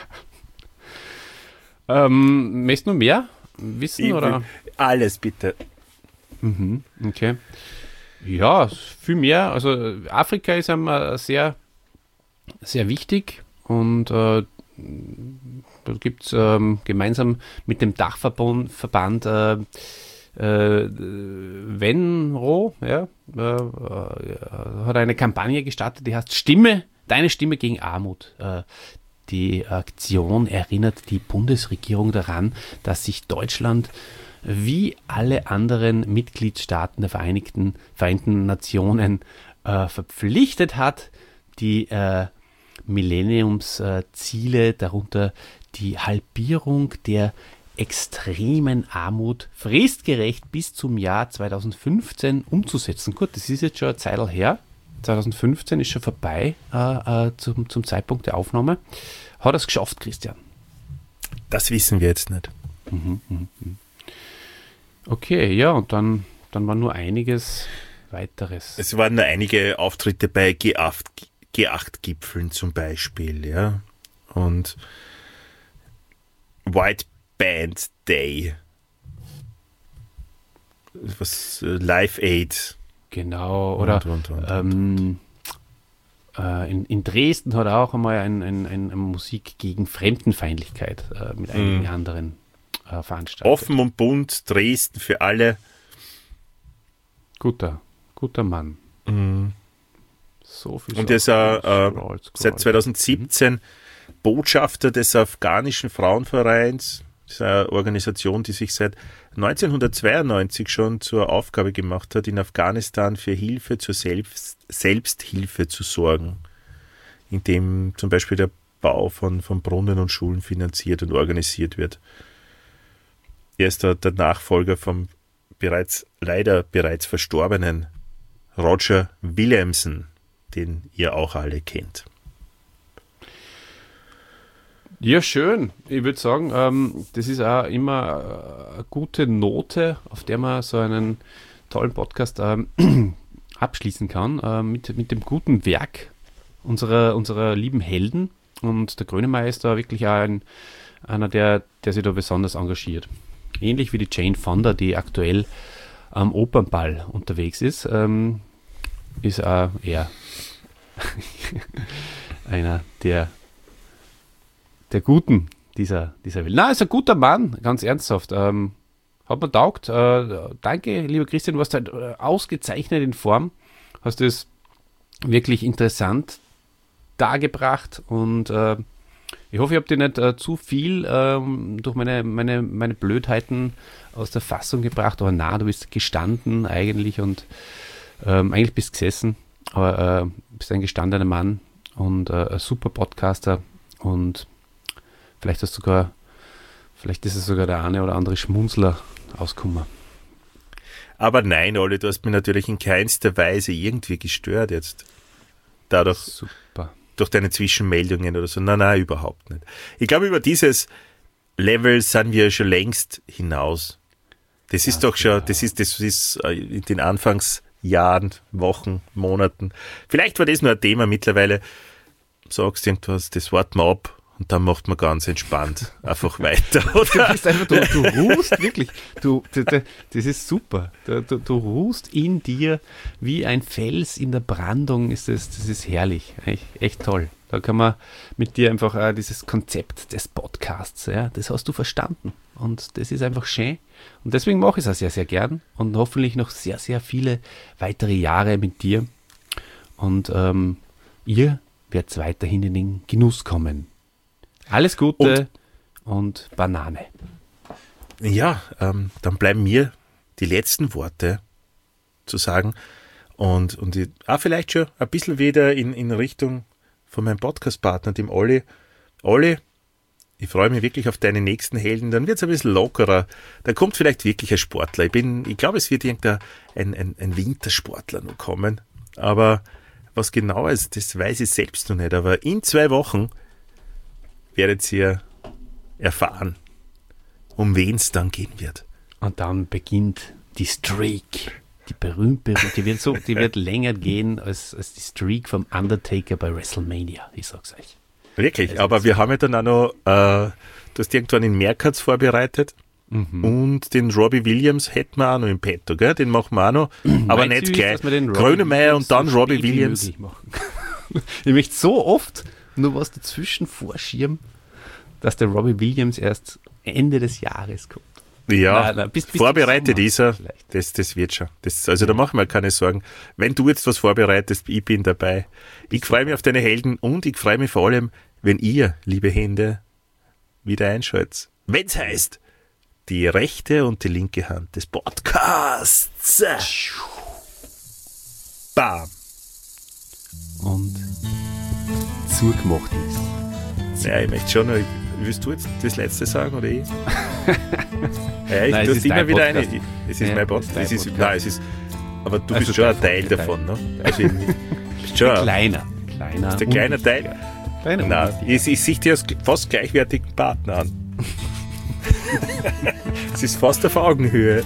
ähm, möchtest du noch mehr wissen? Ich oder? Alles bitte. Mhm, okay. Ja, viel mehr. Also Afrika ist einem sehr, sehr wichtig und äh, da gibt es ähm, gemeinsam mit dem Dachverband Verband, äh, äh, Venro, ja, äh, äh, hat eine Kampagne gestartet, die heißt Stimme, deine Stimme gegen Armut. Äh, die Aktion erinnert die Bundesregierung daran, dass sich Deutschland wie alle anderen Mitgliedstaaten der Vereinigten, Vereinten Nationen äh, verpflichtet hat, die äh, Millenniumsziele, darunter die Halbierung der extremen Armut, fristgerecht bis zum Jahr zweitausendfünfzehn umzusetzen. Gut, das ist jetzt schon eine Zeit her. zweitausendfünfzehn ist schon vorbei äh, äh, zum, zum Zeitpunkt der Aufnahme. Hat er es geschafft, Christian? Das wissen wir jetzt nicht. Mhm, mh, mh. Okay, ja, und dann, dann war nur einiges weiteres. Es waren nur einige Auftritte bei G acht Gipfeln zum Beispiel, ja. Und White Band Day. Was, Live Aid. Genau, oder und, und, und, ähm, äh, in, in Dresden hat er auch einmal ein, ein, ein, eine Musik gegen Fremdenfeindlichkeit äh, mit einigen mhm. anderen äh, veranstaltet. Offen und bunt, Dresden für alle. Guter, guter Mann. Mhm. So viel und er ist äh, seit zweitausendsiebzehn mhm. Botschafter des afghanischen Frauenvereins. Das ist eine Organisation, die sich seit neunzehnhundertzweiundneunzig schon zur Aufgabe gemacht hat, in Afghanistan für Hilfe zur Selbst- Selbsthilfe zu sorgen, indem zum Beispiel der Bau von, von Brunnen und Schulen finanziert und organisiert wird. Er ist der, der Nachfolger vom bereits leider bereits verstorbenen Roger Williamson, den ihr auch alle kennt. Ja, schön. Ich würde sagen, ähm, das ist auch immer eine gute Note, auf der man so einen tollen Podcast ähm, abschließen kann, äh, mit, mit dem guten Werk unserer, unserer lieben Helden. Und der Grönemeyer ist da wirklich auch ein, einer, der, der sich da besonders engagiert. Ähnlich wie die Jane Fonda, die aktuell am Opernball unterwegs ist, ähm, ist auch er einer der der Guten dieser, dieser Welt. Na, ist ein guter Mann, ganz ernsthaft. Ähm, hat mir taugt. Äh, danke, lieber Christian, du warst halt äh, ausgezeichnet in Form. Hast es wirklich interessant dargebracht und äh, ich hoffe, ich habe dir nicht äh, zu viel ähm, durch meine, meine, meine Blödheiten aus der Fassung gebracht, aber na, du bist gestanden eigentlich und ähm, eigentlich bist gesessen, aber äh, bist ein gestandener Mann und äh, ein super Podcaster und vielleicht hast du sogar, vielleicht ist es sogar der eine oder andere Schmunzler ausgekommen. Aber nein, Olli, du hast mich natürlich in keinster Weise irgendwie gestört jetzt. Dadurch, super. Durch deine Zwischenmeldungen oder so. Nein, nein, überhaupt nicht. Ich glaube, über dieses Level sind wir schon längst hinaus. Das ist ja, doch schon, das ist, das ist in den Anfangsjahren, Wochen, Monaten. Vielleicht war das nur ein Thema. Mittlerweile sagst irgendwas, das warten wir ab und dann macht man ganz entspannt einfach weiter, oder? Du bist einfach, du, du ruhst wirklich, du, du, du, das ist super. Du, du, du ruhst in dir wie ein Fels in der Brandung, ist das, das ist herrlich, echt, echt toll. Da kann man mit dir einfach äh, dieses Konzept des Podcasts, ja, das hast du verstanden und das ist einfach schön und deswegen mache ich es auch sehr, sehr gern und hoffentlich noch sehr, sehr viele weitere Jahre mit dir und ähm, ihr werdet weiterhin in den Genuss kommen. Alles Gute und, und Banane. Ja, ähm, dann bleiben mir die letzten Worte zu sagen und, und ich, auch vielleicht schon ein bisschen wieder in, in Richtung von meinem Podcast-Partner, dem Olli. Olli, ich freue mich wirklich auf deine nächsten Helden, dann wird es ein bisschen lockerer, dann kommt vielleicht wirklich ein Sportler. Ich bin, ich glaube, es wird irgendein ein, ein, ein Wintersportler noch kommen, aber was genau ist, das weiß ich selbst noch nicht, aber in zwei Wochen werdet ihr erfahren, um wen es dann gehen wird. Und dann beginnt die Streak. Die berühmte, die wird so, die wird länger gehen als, als die Streak vom Undertaker bei WrestleMania, ich sag's euch. Wirklich, also aber wir haben ja dann auch noch, äh, du hast irgendwann in Merkatz vorbereitet mhm. und den Robbie Williams hätten wir auch noch im Petto, gell? Den machen wir auch noch, aber Meinst nicht du, gleich. Grönemeyer Grönemeyer und dann so Robbie Williams. Ich möchte so oft nur was dazwischen vorschieben, dass der Robbie Williams erst Ende des Jahres kommt. Ja, nein, nein, bis, bis vorbereitet ist er, das, das wird schon. Das, also da machen wir keine Sorgen. Wenn du jetzt was vorbereitest, ich bin dabei. Ich freue mich auf deine Helden und ich freue mich vor allem, wenn ihr, liebe Hände, wieder einschaltet. Wenn es heißt, die rechte und die linke Hand des Podcasts. Bam. Und zugemacht ist. Ja, ich möchte schon noch, willst du jetzt das Letzte sagen oder ich? Ja, ich nein, tue es ist immer dein wieder Podcast. eine. Es ist Ja, mein es Podcast. ist Es dein ist, Podcast. nein, es ist, aber du Also bist schon ein dein Teil Teil. davon, ne? Also ich, bist schon ein, Kleiner. Kleiner. ist der kleine unwichtiger. Teil. Kleiner. Nein, unwichtiger. ich, ich sehe dich als fast gleichwertigen Partner an. Es ist fast auf Augenhöhe.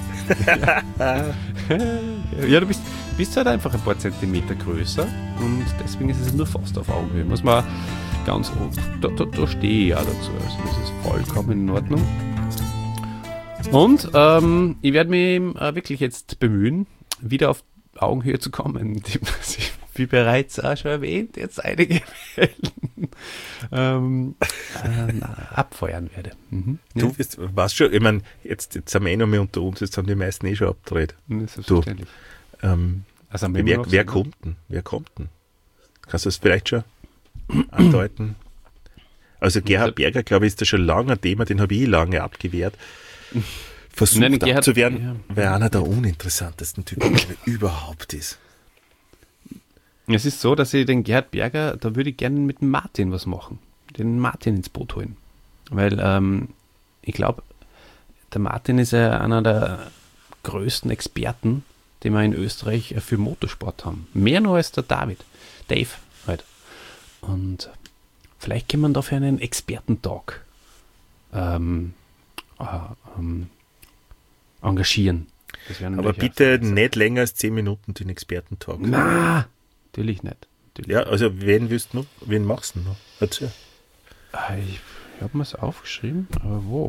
Ja, du bist, bist halt einfach ein paar Zentimeter größer und deswegen ist es nur fast auf Augenhöhe. Muss man ganz oben, da, da, da stehe ich ja dazu, also das ist vollkommen in Ordnung. Und ähm, ich werde mich äh, wirklich jetzt bemühen, wieder auf Augenhöhe zu kommen, die, wie bereits auch schon erwähnt, jetzt einige Helden ähm, äh, abfeuern werde. Mhm. Du bist, weißt schon, ich meine, jetzt, jetzt sind wir eh noch mehr unter uns, jetzt haben die meisten eh schon abgedreht. Ja, selbstverständlich. Ähm, Also, wer wer kommt denn? Wer kommt denn? Kannst du das vielleicht schon andeuten? Also Gerhard Berger, glaube ich, ist da schon lange ein Thema, den habe ich lange abgewehrt. Versucht Nein, Gerhard- abzuwehren, ja. weil einer der uninteressantesten Typen der überhaupt ist. Es ist so, dass ich den Gerhard Berger, da würde ich gerne mit dem Martin was machen. Den Martin ins Boot holen. Weil ähm, ich glaube, der Martin ist ja einer der größten Experten, den wir in Österreich für Motorsport haben. Mehr noch als der David. Dave halt. Und vielleicht kann man dafür einen Expertentalk ähm, äh, ähm, engagieren. Das wäre Aber natürlich bitte auch- nicht länger als zehn Minuten den Expertentalk. Na, natürlich nicht. Natürlich Ja, also wen willst du noch? Wen machst du noch? Erzähl. Ah, Ich, ich habe mir es aufgeschrieben, aber wo?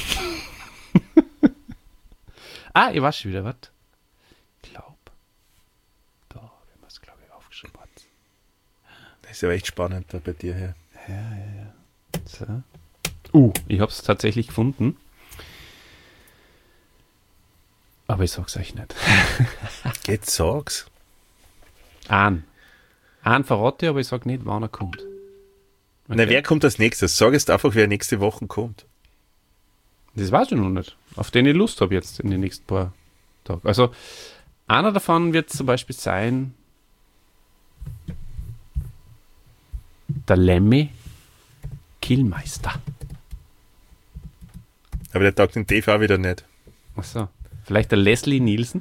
ah, ich weiß schon wieder, was? Ich glaube, da habe ich mir es, glaube ich, aufgeschrieben. Hat. Das ist ja echt spannend da bei dir her. Ja, ja, ja. So. Uh, ich habe es tatsächlich gefunden. Aber ich sag's euch nicht. Jetzt sag's. An. An verrate ich, aber ich sag nicht, wann er kommt. Na, wer kommt als nächstes? Sag jetzt einfach, wer nächste Woche kommt. Das weiß ich noch nicht. Auf den ich Lust habe jetzt in den nächsten paar Tagen. Also, einer davon wird zum Beispiel sein der Lemmy Killmeister. Aber der taugt den T V wieder nicht. Achso. Vielleicht der Leslie Nielsen.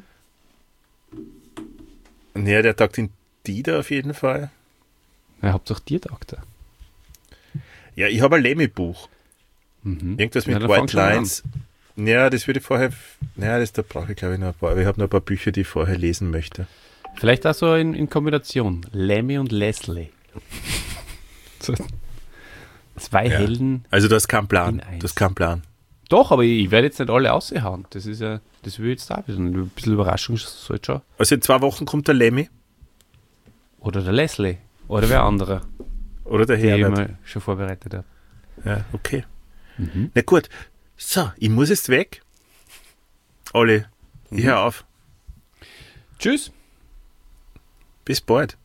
Ja, der taugt den Dieter auf jeden Fall. Ja, hauptsache dir taugt er. Ja, ich habe ein Lemmy-Buch. Mhm. Irgendwas Ja, mit dann fang White schon an. Lines. Ja, das würde ich vorher. Naja, das da brauche ich glaube ich noch ein paar. Aber ich habe noch ein paar Bücher, die ich vorher lesen möchte. Vielleicht auch so in, in Kombination. Lemmy und Leslie. Zwei Ja. Helden. Also du hast keinen Plan. In eins. Du hast keinen Plan. Doch, aber ich, ich werde jetzt nicht alle aushauen. Das ist ja, das will ich jetzt da ein bisschen, ein bisschen Überraschung sollte schon. Also in zwei Wochen kommt der Lemmy Oder der Leslie. Oder wer andere, oder der die ich Herbert. mir schon vorbereitet habe. Ja, okay. Mhm. Na gut. So, ich muss jetzt weg. Olli, ich hör auf. Tschüss. Bis bald.